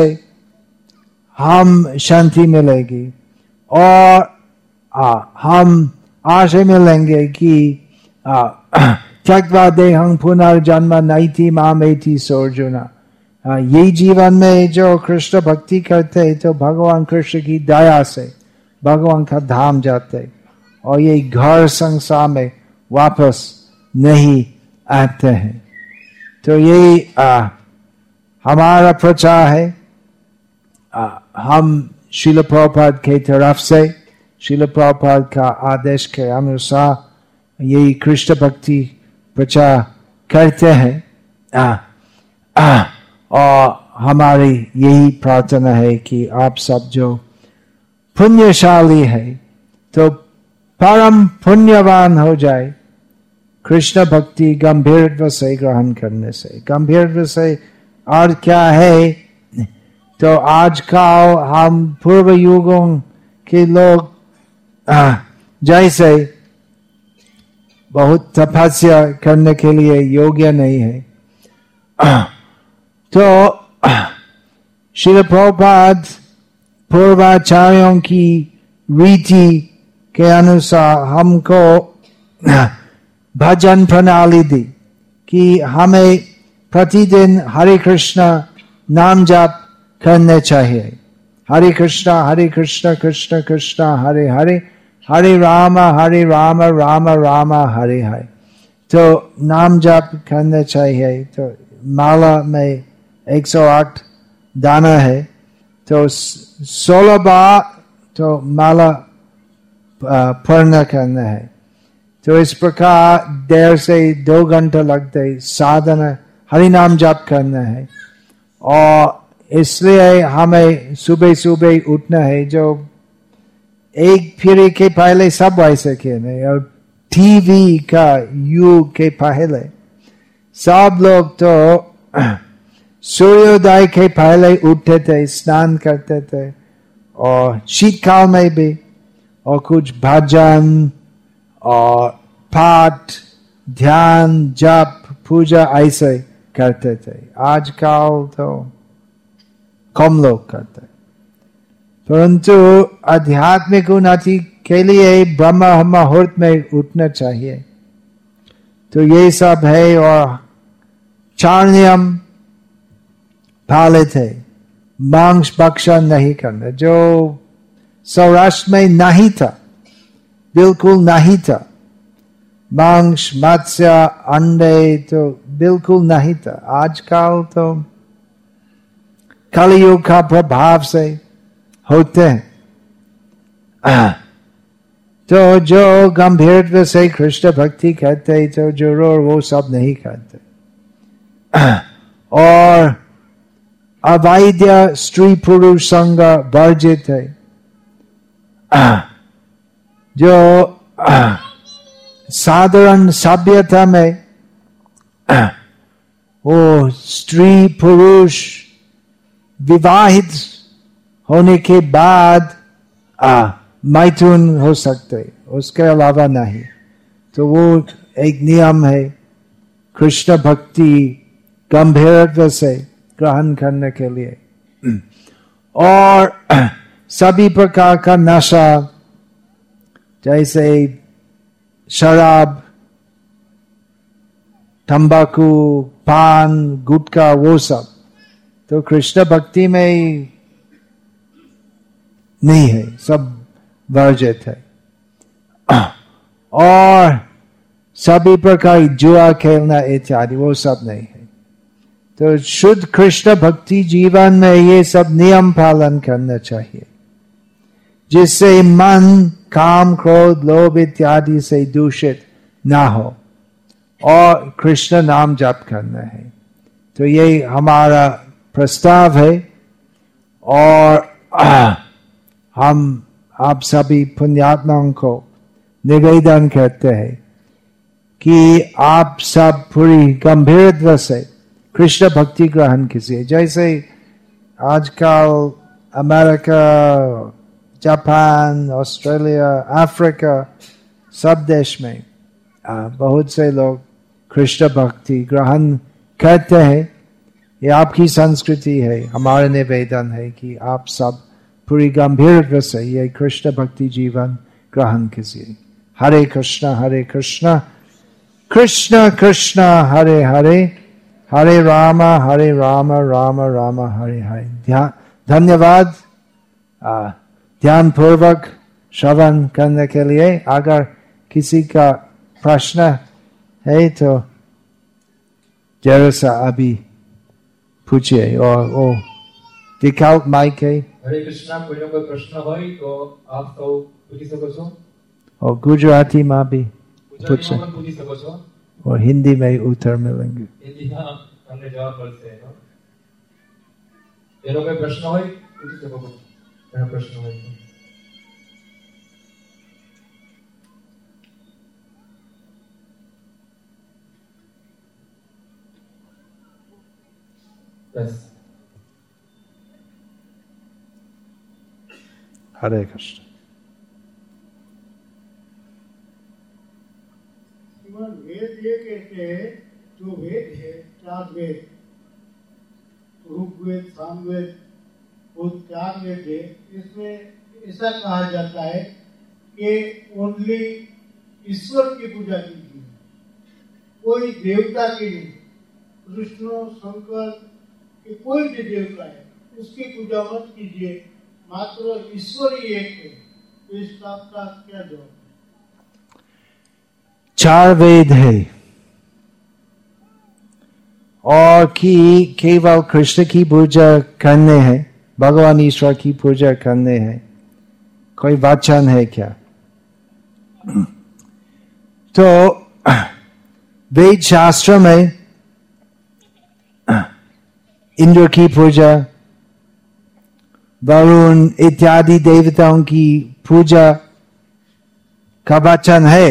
Speaker 1: हम शांति मिलेगी और आ, हम आशा मिलेंगे कि त्यक्त्वा देहं पुनर्जन्म नैति मामेति सोऽर्जुन। यही जीवन में जो कृष्ण भक्ति करते तो भगवान कृष्ण की दया से भगवान का धाम जाते और ये घर संसार में वापस नहीं आते हैं। तो यही हमारा प्रचार है। आ, हम श्रील प्रभुपाद के तरफ से श्रील प्रभुपाद का आदेश के अनुसार यही कृष्ण भक्ति प्रचार करते हैं। आ, आ, और हमारी यही प्रार्थना है कि आप सब जो पुण्यशाली है तो परम पुण्यवान हो जाए कृष्ण भक्ति गंभीरता से ग्रहण करने से। गंभीरता से और क्या है, तो आजकल हम पूर्व युगों के लोग जैसे बहुत तपस्या करने के लिए योग्य नहीं है। तो श्रील प्रभुपाद पूर्वाचार्यों की रीति के अनुसार हमको भजन प्रणाली दी कि हमें प्रतिदिन हरे कृष्ण नाम जाप करने चाहिए। हरे कृष्ण हरे कृष्ण कृष्ण कृष्ण हरे हरे, हरे राम हरे राम राम राम हरे हरे। तो नाम जाप करने चाहिए। तो माला में एक सौ आठ दाना है, तो सोलह बार तो माला पढ़ना करना है। तो इस प्रकार देर से दो घंटे लगते साधना हरि नाम जाप करना है। और इसलिए हमें सुबह सुबह उठना है। जो एक पीढ़ी के पहले सब वैसे किए नहीं, और टीवी का युग के पहले सब लोग तो सूर्योदय के पहले उठते थे, स्नान करते थे, और शीतकाल में भी, और कुछ भजन और पाठ, ध्यान, जप, पूजा ऐसे करते थे। आजकल तो कम लोग करते, परंतु आध्यात्मिक उन्नति के लिए ब्रह्म मुहूर्त में उठना चाहिए। तो ये सब है, और चार नियम पालित है। मांस भक्षण नहीं करना, जो सौराष्ट्र में नहीं था, बिल्कुल नहीं था। मांस, मत्स्य, अंडे तो बिल्कुल नहीं था। आजकल तो कलयुग का प्रभाव से होते हैं। तो जो गंभीरता से कृष्ण भक्ति करते तो जरूर वो सब नहीं करते। और अवैध स्त्री पुरुष संग वर्जित है। जो साधारण सभ्यता में वो स्त्री पुरुष विवाहित होने के बाद मैथुन हो सकते, उसके अलावा नहीं। तो वो एक नियम है कृष्ण भक्ति गंभीरता से ग्रहण करने के लिए। और सभी प्रकार का नशा, जैसे शराब, तंबाकू, पान, गुटखा, वो सब तो कृष्ण भक्ति में नहीं है, सब वर्जित है। और सभी प्रकार जुआ खेलना इत्यादि वो सब नहीं है। तो शुद्ध कृष्ण भक्ति जीवन में ये सब नियम पालन करना चाहिए, जिससे मन काम, क्रोध, लोभ इत्यादि से दूषित ना हो, और कृष्ण नाम जप करना है। तो ये हमारा प्रस्ताव है। और आ, हम आप सभी पुण्यात्माओं को निवेदन करते हैं कि आप सब पूरी गंभीरता से कृष्ण भक्ति ग्रहण कीजिए। जैसे आजकल अमेरिका, जापान, ऑस्ट्रेलिया, अफ्रीका, सब देश में बहुत से लोग कृष्ण भक्ति ग्रहण करते हैं। ये आपकी संस्कृति है। हमारा निवेदन है कि आप सब पूरी गंभीरता से ये कृष्ण भक्ति जीवन ग्रहण कीजिए। हरे कृष्णा हरे कृष्णा कृष्ण कृष्ण हरे हरे, हरे राम हरे राम राम राम हरे हरे। धन्यवाद ध्यान पूर्वक श्रवण करने के लिए। अगर किसी का प्रश्न है तो जरा सा अभी पूछिए। और वो दिखाओ माइक है।
Speaker 2: हरे कृष्णा, कोई ना कोई प्रश्न हो तो आप तो पूछी सको छो।
Speaker 1: और गुजराती में भी पूछ
Speaker 2: में पूछी सको छो,
Speaker 1: और हिंदी में उत्तर मिलेंगे।
Speaker 2: हिंदी में हमने जवाब મળશે। એનો કોઈ પ્રશ્ન હોય પૂછી શકો છો। એનો પ્રશ્ન હોય તો બસ।
Speaker 1: हरे कृष्ण।
Speaker 3: वेद ये कहते हैं, जो वेद है चार वेद, ऋग्वेद, सामवेद और चार वेद है। इसमें ऐसा कहा जाता है कि ओनली ईश्वर की पूजा कीजिए, कोई देवता की नहीं। कृष्ण, शंकर के कोई भी देवता है उसकी पूजा मत कीजिए, मात्र ईश्वर ही एक है। तो इस बात का क्या जवाब?
Speaker 1: चार वेद है और कि केवल कृष्ण की पूजा करने हैं, भगवान ईश्वर की पूजा करने हैं, कोई वचन है क्या? तो वेद शास्त्र में इंद्र की पूजा, वरुण इत्यादि देवताओं की पूजा का वचन है।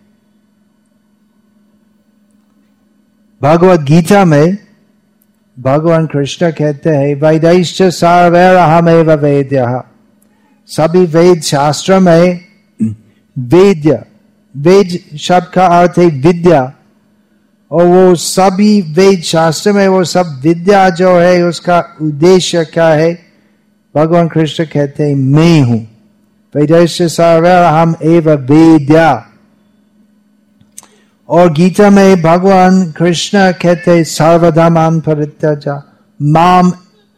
Speaker 1: भगवत गीता में भगवान कृष्ण कहते हैं वेदैश्च सर्वैरहमेव वेद्यः, सभी वेद शास्त्र में वेद्य, वेद शब्द का अर्थ है विद्या, और वो सभी वेद शास्त्र में वो सब विद्या जो है उसका उद्देश्य क्या है? भगवान कृष्ण कहते हैं मैं हूं। वेदैश्च सर्वैरहमेव वेद्यः। और गीता में भगवान कृष्ण कहते सर्वधर्मान् परित्यज्य माम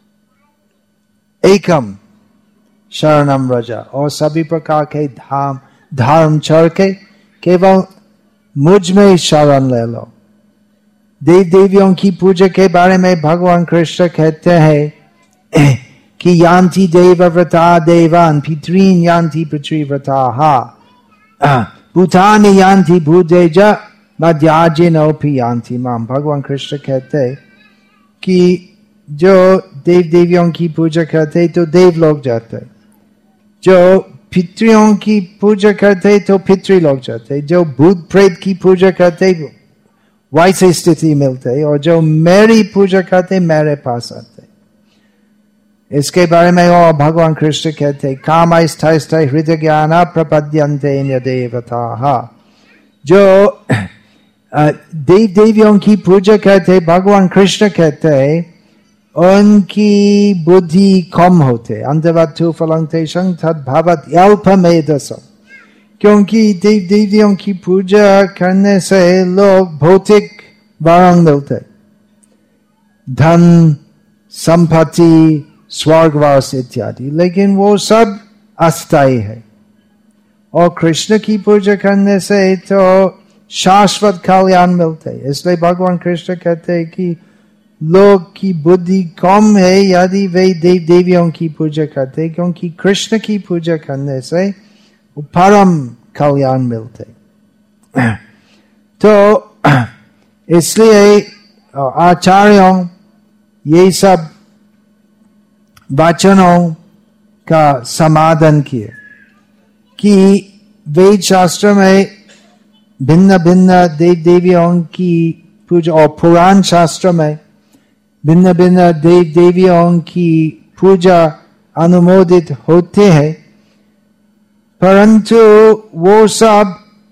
Speaker 1: एकम शरणम व्रज, और सभी प्रकार के धाम धर्म छोड़ के केवल मुझ में शरण ले लो। देव देवियों की पूजा के बारे में भगवान कृष्ण कहते हैं कि यान्ति देवव्रता देवान् पितॄन् यान्ति पितृव्रताः भूतानि यान्ति भूतेज मध्याजिनोऽपि यान्ति माम। भगवान कृष्ण कहते कि जो देव देवियों की पूजा करते तो देव लोग जाते, जो पितरों की पूजा करते तो पितृ लोग जाते, जो भूत प्रेत की पूजा करते वैसे स्थिति मिलते, और जो मेरी पूजा करते मेरे पास आते। इसके बारे में और भगवान कृष्ण कहते कामैस्तैस्तै हृदय ज्ञान प्रपद्यन्ते देवताः। जो देव देवियों की पूजा करते भगवान कृष्ण कहते उनकी बुद्धि कम होते। अंतवत्तु फलं तेषां तद्भवत् अल्पमेधसम्, क्योंकि देव देवियों की पूजा करने से लोग भौतिक वरदान मिलते, धन संपत्ति स्वर्गवास इत्यादि, लेकिन वो सब अस्थायी है। और कृष्ण की पूजा करने से तो शाश्वत कल्याण मिलते। इसलिए भगवान कृष्ण कहते हैं कि लोग की बुद्धि कम है यदि वे देव देवियों की पूजा करते, क्योंकि कृष्ण की पूजा करने से परम कल्याण मिलते। तो इसलिए आचार्यों ये सब वचनों का समाधान किए कि वेद शास्त्र में भिन्न भिन्न देव देवियों की पूजा, और पुराण शास्त्र में भिन्न भिन्न देव देवियों की पूजा अनुमोदित होते हैं, परंतु वो सब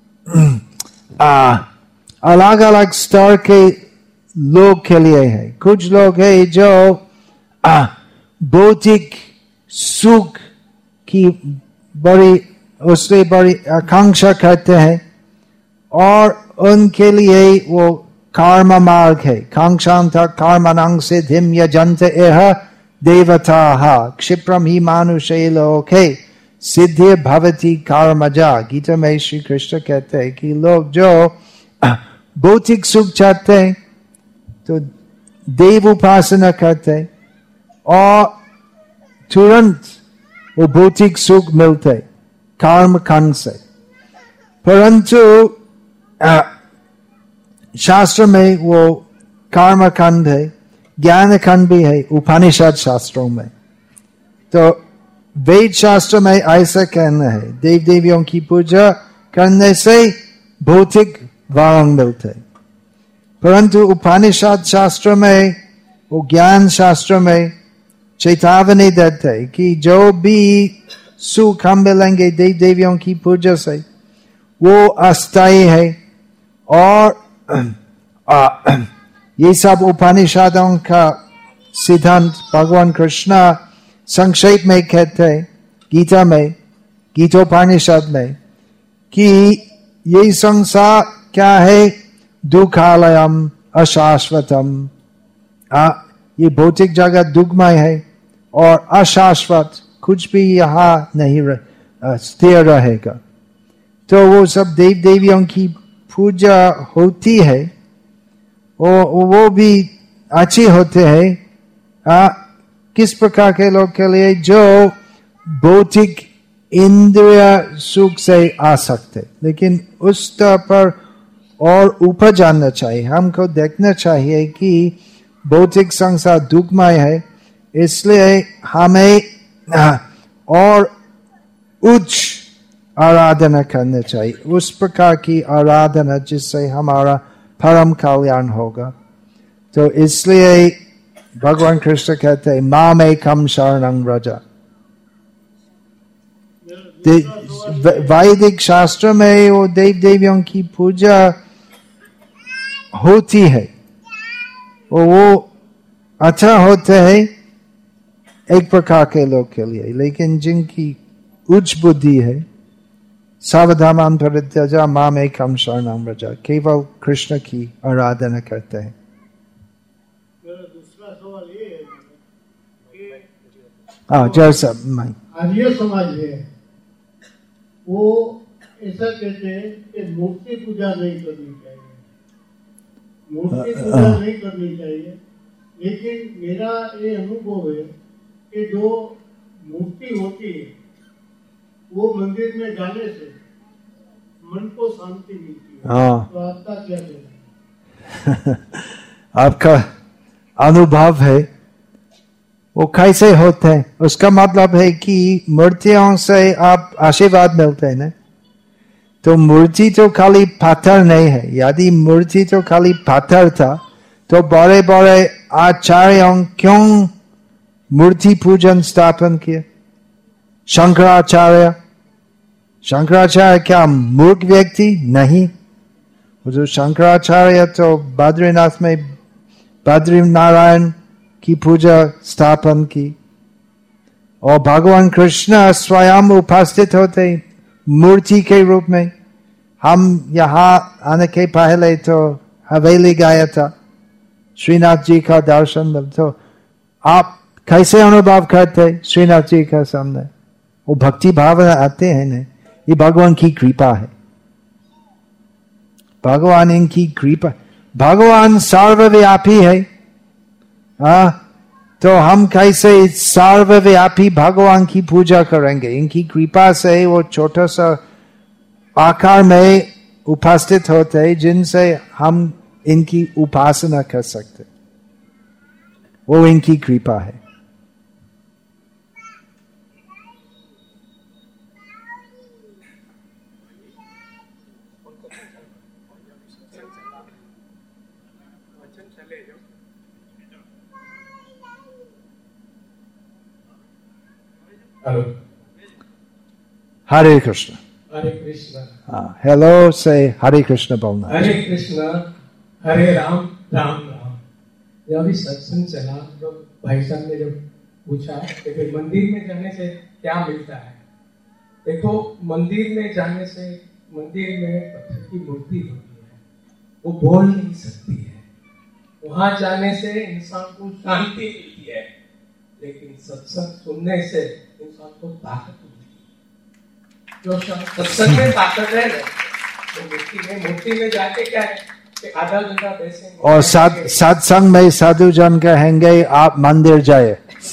Speaker 1: अलग अलग स्तर के लोग के लिए है। कुछ लोग है जो भौतिक सुख की बड़ी उससे बड़ी आकांक्षा करते हैं, और उनके लिए वो कर्म मार्ग है। कांक्षांत कर्मणं सिद्धिं यजन्ते इह देवताः क्षिप्रम ही मानुषे लोके सिद्धि भवति कर्मजा। गीता में श्री कृष्ण कहते हैं कि लोग जो भौतिक सुख चाहते हैं तो देव उपासना करते हैं, और तुरंत वो भौतिक सुख मिलते कर्म खंड से। परंतु शास्त्र में वो कर्म खंड है, ज्ञान खंड भी है उपनिषद शास्त्रों में। तो वेद शास्त्र में ऐसा कहना है देव देवियों की पूजा करने से भौतिक वरदान मिलते, परंतु उपनिषद शास्त्र में वो ज्ञान शास्त्र में चेतावनी देते कि जो भी सुख हम मिलेंगे देव देवियों की पूजा से वो अस्थायी है। और आ, ये सब उपनिषदों का सिद्धांत भगवान कृष्ण संक्षेप में कहते हैं गीता में, गीतोपनिषद में, कि ये संसार क्या है? दुखालयम अशाश्वतम। ये भौतिक जगत दुखमय है और अशाश्वत, कुछ भी यहाँ नहीं रह, स्थिर रहेगा। तो वो सब देव देवियों की पूजा होती है, वो वो भी अच्छी होते हैं किस प्रकार के लोग के लिए? जो भौतिक इंद्रिय सुख से आ सकते, लेकिन उस स्तर पर और ऊपर जानना चाहिए। हमको देखना चाहिए कि भौतिक संसार दुखमय है, इसलिए हमें और उच्च आराधना करना चाहिए, उस प्रकार की आराधना जिससे हमारा परम कल्याण होगा। तो इसलिए भगवान कृष्ण कहते हैं माम एकम शरणं व्रज। वैदिक शास्त्र में वो देव देवियों की पूजा होती है, वो वो अच्छा होते है एक प्रकार के लोग के लिए, लेकिन जिनकी उच्च बुद्धि है सावधान परित्यजा माम एकम शरणं व्रज, केवल कृष्ण की आराधना करते हैं।
Speaker 3: दूसरा सवाल ये है कि
Speaker 1: हाँ जैसा
Speaker 3: आर्य समाज है वो ऐसा कहते हैं कि मूर्ति पूजा नहीं करनी चाहिए, मूर्ति पूजा नहीं करनी चाहिए, लेकिन मेरा ये अनुभव है कि जो मूर्ति होती है वो मंदिर में जाने से मन को शांति मिलती है।
Speaker 1: हाँ।
Speaker 3: तो आपका क्या कहना है?
Speaker 1: आपका अनुभव है वो कैसे होते हैं, उसका मतलब है कि मूर्तियों से आप आशीर्वाद मिलते हैं ना। तो मूर्ति तो खाली पत्थर नहीं है, यदि मूर्ति तो खाली पत्थर था तो बड़े बड़े आचार्यों क्यों मूर्ति पूजन स्थापन किया? शंकराचार्य शंकराचार्य क्या मूर्ख व्यक्ति? नहीं, जो शंकराचार्य तो बद्रीनाथ में बद्री नारायण की पूजा स्थापन की, और भगवान कृष्ण स्वयं उपस्थित होते मूर्ति के रूप में। हम यहाँ आने के पहले तो हवेली गया था, श्रीनाथ जी का दर्शन। तो आप कैसे अनुभव करते श्रीनाथ जी का सामने? वो भक्ति भावना आते हैं ना, ये भगवान की कृपा है, भगवान इनकी कृपा। भगवान सर्वव्यापी है, हाँ, तो हम कैसे सर्वव्यापी भगवान की पूजा करेंगे? इनकी कृपा से वो छोटा सा आकार में उपस्थित होते हैं जिनसे हम इनकी उपासना कर सकते, वो इनकी कृपा है।
Speaker 2: हेलो,
Speaker 1: हरे कृष्ण।
Speaker 2: हरे कृष्ण।
Speaker 1: हाँ, हेलो से हरे कृष्ण बोलना।
Speaker 2: हरे कृष्ण, हरे राम, राम राम। जब अभी सत्संग चला तो भाई साहब ने जब पूछा कि फिर मंदिर में जाने से क्या मिलता है, देखो मंदिर में जाने से, मंदिर में पत्थर की मूर्ति होती है, वो बोल नहीं सकती है, वहां जाने से इंसान को शांति मिलती है, लेकिन सत्संग सुनने से इंसान को ताकत मिलती है। जो सत्संग में ताकत है ना, तो मूर्ति में मूर्ति में जाके क्या है कि आधा घंटा बैसेंगे
Speaker 1: और सत्संग में साधु जन कहेंगे आप मंदिर जाए।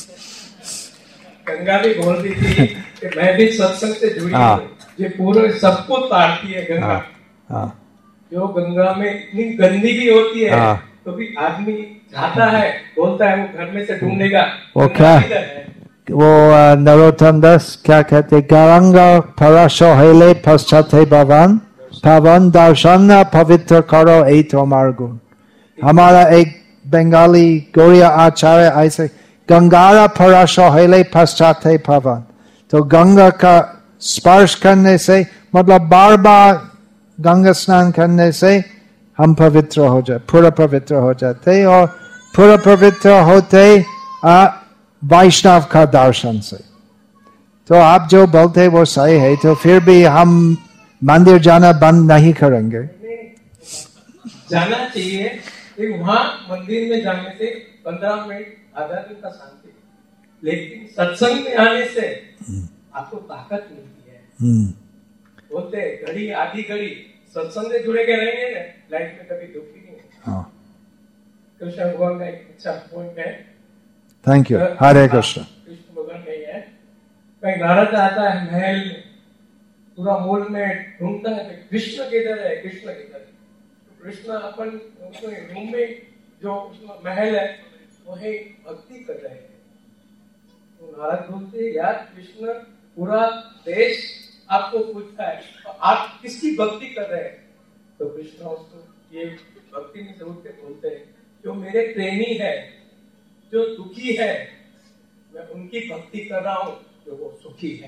Speaker 2: गंगा भी बोल रही थी कि मैं भी सत्संग से जुड़ी हूँ, ये पूरे सबको तारती है गंगा।
Speaker 1: हाँ, हाँ,
Speaker 2: जो गंगा में इतनी गंदी भी होती है, हाँ, तो भी आदमी जाता है, बोलता है वो घर में से ढूंढेगा
Speaker 1: वो क्या वो नरोत्तम दास क्या कहते? गंगा परशो हेले पश्चाते भवन भवन दर्शन पवित्र करो ए तुम्हार गुण। हमारा एक बंगाली गौड़िया आचार्य ऐसे गंगारा परशो हेले पश्चाते भवन, तो गंगा का स्पर्श करने से मतलब बार बार गंगा स्नान करने से हम पवित्र हो जाए, पूरा पवित्र हो जाते, और पूरा पवित्र होते वैष्णव का दर्शन से। तो आप जो बोलते वो सही है, तो फिर भी हम मंदिर जाना बंद नहीं करेंगे।
Speaker 2: जाना चाहिए, लेकिन वहाँ मंदिर में जाने से पंद्रह मिनट आधा घंटा शांति, लेकिन सत्संग में आने से आपको ताकत मिलती है। बोलते घड़ी आधी घड़ी सत्संग से जुड़े के रहेंगे ना, लाइफ में कभी दुखी नहीं होगा। हाँ। कृष्ण भगवान का एक अच्छा पॉइंट है।
Speaker 1: Thank you. हरे कृष्ण।
Speaker 2: कृष्ण भगवान नहीं है, कहीं नारद आता है महल में, पूरा मूल में ढूंढता है कृष्ण किधर है, कृष्ण किधर है। तो कृष्ण अपन रूम में जो महल है वही भक्ति कर रहे हैं, तो नारद बोलते हैं यार कृष्ण पूरा देश आपको पूछता है तो आप किसकी भक्ति कर रहे हैं? तो कृष्ण उसको ये भक्ति में जरूर के बोलते हैं जो मेरे प्रेमी है, जो दुखी है, मैं उनकी भक्ति कर रहा हूँ जो वो सुखी है।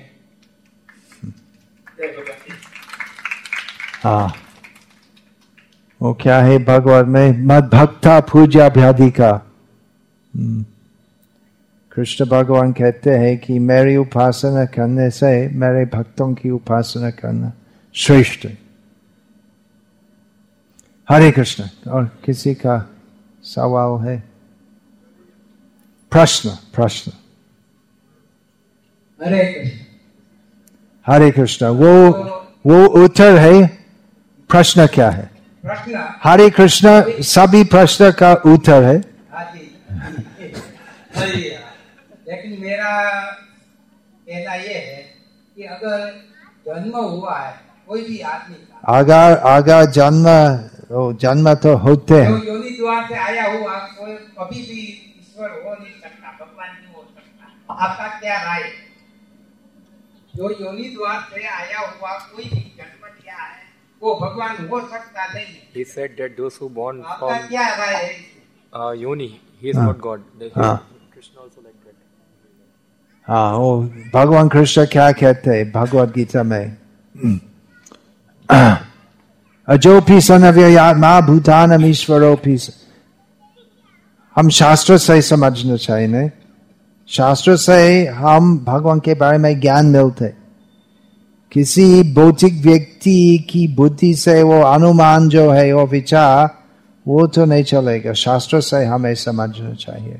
Speaker 2: जय भगवान।
Speaker 1: हाँ, वो क्या है भगवत में मद भक्ता पूजा भ्याधिका। कृष्ण भगवान कहते हैं कि मेरी उपासना करने से मेरे भक्तों की उपासना करना श्रेष्ठ है। हरे कृष्ण। और किसी का सवाल है? प्रश्न प्रश्न
Speaker 4: हरे कृष्ण।
Speaker 1: हरे कृष्ण। वो वो उत्तर है। प्रश्न क्या है?
Speaker 4: प्रश्न
Speaker 1: हरे कृष्ण सभी प्रश्न का उत्तर है।
Speaker 4: लेकिन मेरा कहना ये है कि अगर जन्म हुआ है कोई भी आदमी का,
Speaker 1: अगर अगर जन्म जन्म तो होते हैं,
Speaker 4: जो योनि द्वार से आया हुआ कोई कभी भी ईश्वर हो नहीं सकता, भगवान नहीं हो सकता। आपका क्या राय? जो योनि द्वार से आया हुआ कोई भी जन्म लिया है वो भगवान हो सकता नहीं।
Speaker 5: He said that those who born
Speaker 4: आपका
Speaker 5: from
Speaker 4: क्या राय है?
Speaker 5: uh, yoni, he is
Speaker 1: हाँ.
Speaker 5: not God. He-
Speaker 1: हाँ.
Speaker 5: Krishna also like that.
Speaker 1: हाँ, वो भगवान कृष्ण क्या कहते हैं भगवद गीता में? अजोपि सन अव्ययात्मा भूतानम ईश्वरोपि। हम शास्त्र से समझना चाहिए नहीं? शास्त्र से हम भगवान के बारे में ज्ञान मिलते। किसी भौतिक व्यक्ति की बुद्धि से वो अनुमान जो है वो विचार वो तो नहीं चलेगा। शास्त्र से हमें समझना चाहिए।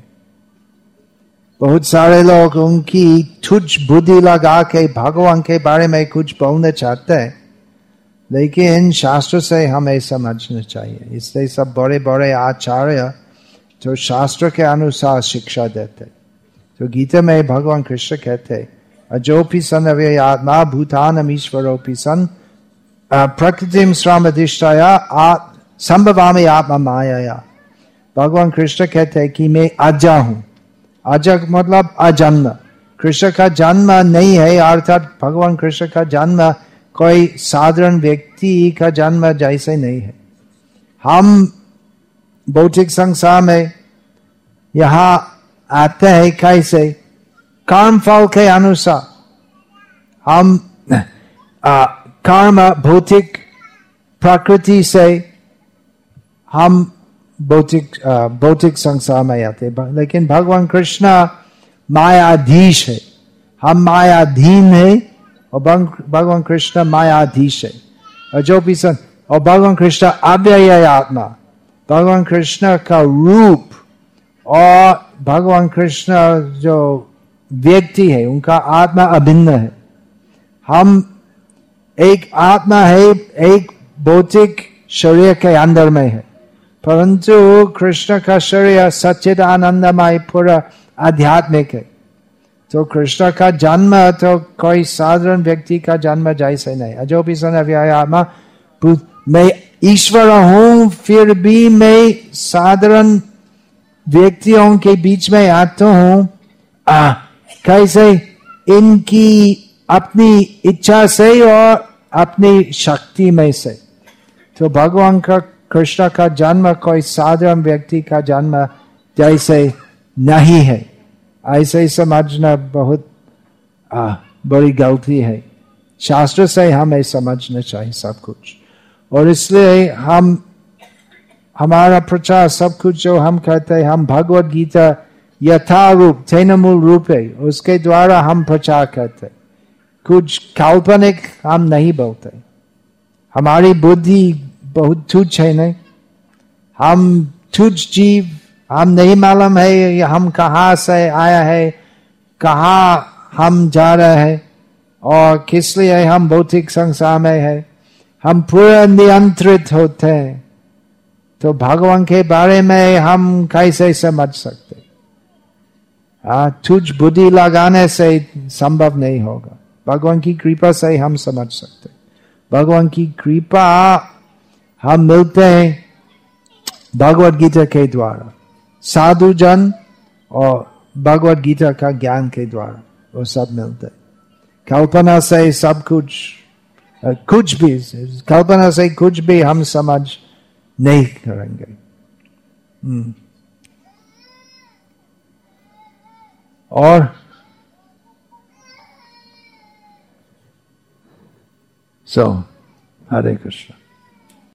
Speaker 1: बहुत सारे लोग उनकी तुच्छ बुद्धि लगा के भगवान के बारे में कुछ बोलना चाहते हैं, लेकिन शास्त्र से हमें समझना चाहिए। इसलिए सब बड़े बड़े आचार्य तो शास्त्र के अनुसार शिक्षा देते। तो गीता में भगवान कृष्ण कहते अजोपि सन अव्ययात्मा भूतानम ईश्वरोपि सन प्रकृतिम श्रमधिष्ठाया संभवामि आत्मा माया। भगवान कृष्ण कहते हैं कि मैं अजा हूं। अजा मतलब अजन्म। कृष्ण का जन्म नहीं है, अर्थात भगवान कृष्ण का जन्म कोई साधारण व्यक्ति का जन्म जैसे नहीं है। हम भौतिक संसार में यहाँ आते हैं कैसे? कर्म फल के अनुसार। हम आ, कर्म भौतिक प्रकृति से हम भौतिक भौतिक संसार में आते हैं, लेकिन भगवान कृष्ण मायाधीश है। हम मायाधीन है और भगवान कृष्ण मायाधीश है। और जो भी सन और भगवान कृष्ण अव्यय आत्मा। भगवान कृष्ण का रूप और भगवान कृष्ण जो व्यक्ति है उनका आत्मा अभिन्न है। हम एक आत्मा है, एक भौतिक शरीर के अंदर में है, परंतु कृष्ण का शरीर सच्चिद आनंदमय पूरा आध्यात्मिक है। तो कृष्ण का जन्म तो कोई साधारण व्यक्ति का जन्म जैसे नहीं। अजो भी सन अव्यय आत्मा। मैं ईश्वर हूं फिर भी मैं साधारण व्यक्तियों के बीच में आता हूं। आ, कैसे? इनकी अपनी इच्छा से और अपनी शक्ति में से। तो भगवान का कृष्ण का जन्म कोई साधारण व्यक्ति का जन्म जैसे नहीं है। ऐसे ही समझना बहुत आ, बड़ी गलती है। शास्त्र से हमें समझना चाहिए सब कुछ। और इसलिए हम हमारा प्रचार सब कुछ जो हम कहते हैं, हम भगवत गीता यथारूप तृणमूल रूप है उसके द्वारा हम प्रचार करते। कुछ काल्पनिक हम नहीं बोलते। हमारी बुद्धि बहुत तुच्छ है नहीं? हम तुच्छ जीव, हम नहीं मालूम है हम कहाँ से आया है, कहाँ हम जा रहे हैं और किस लिए हम भौतिक संसार में है। हम पूरा नियंत्रित होते हैं। तो भगवान के बारे में हम कैसे समझ सकते? हाँ, तुझ बुद्धि लगाने से संभव नहीं होगा। भगवान की कृपा से हम समझ सकते। भगवान की कृपा हम मिलते हैं भगवत गीता के द्वारा। साधु जन और भगवत गीता का ज्ञान के द्वारा वो सब मिलता है। कल्पना से सब कुछ, कुछ भी, कल्पना से कुछ भी हम समझ नहीं करेंगे। हम्म। और सो हरे कृष्ण।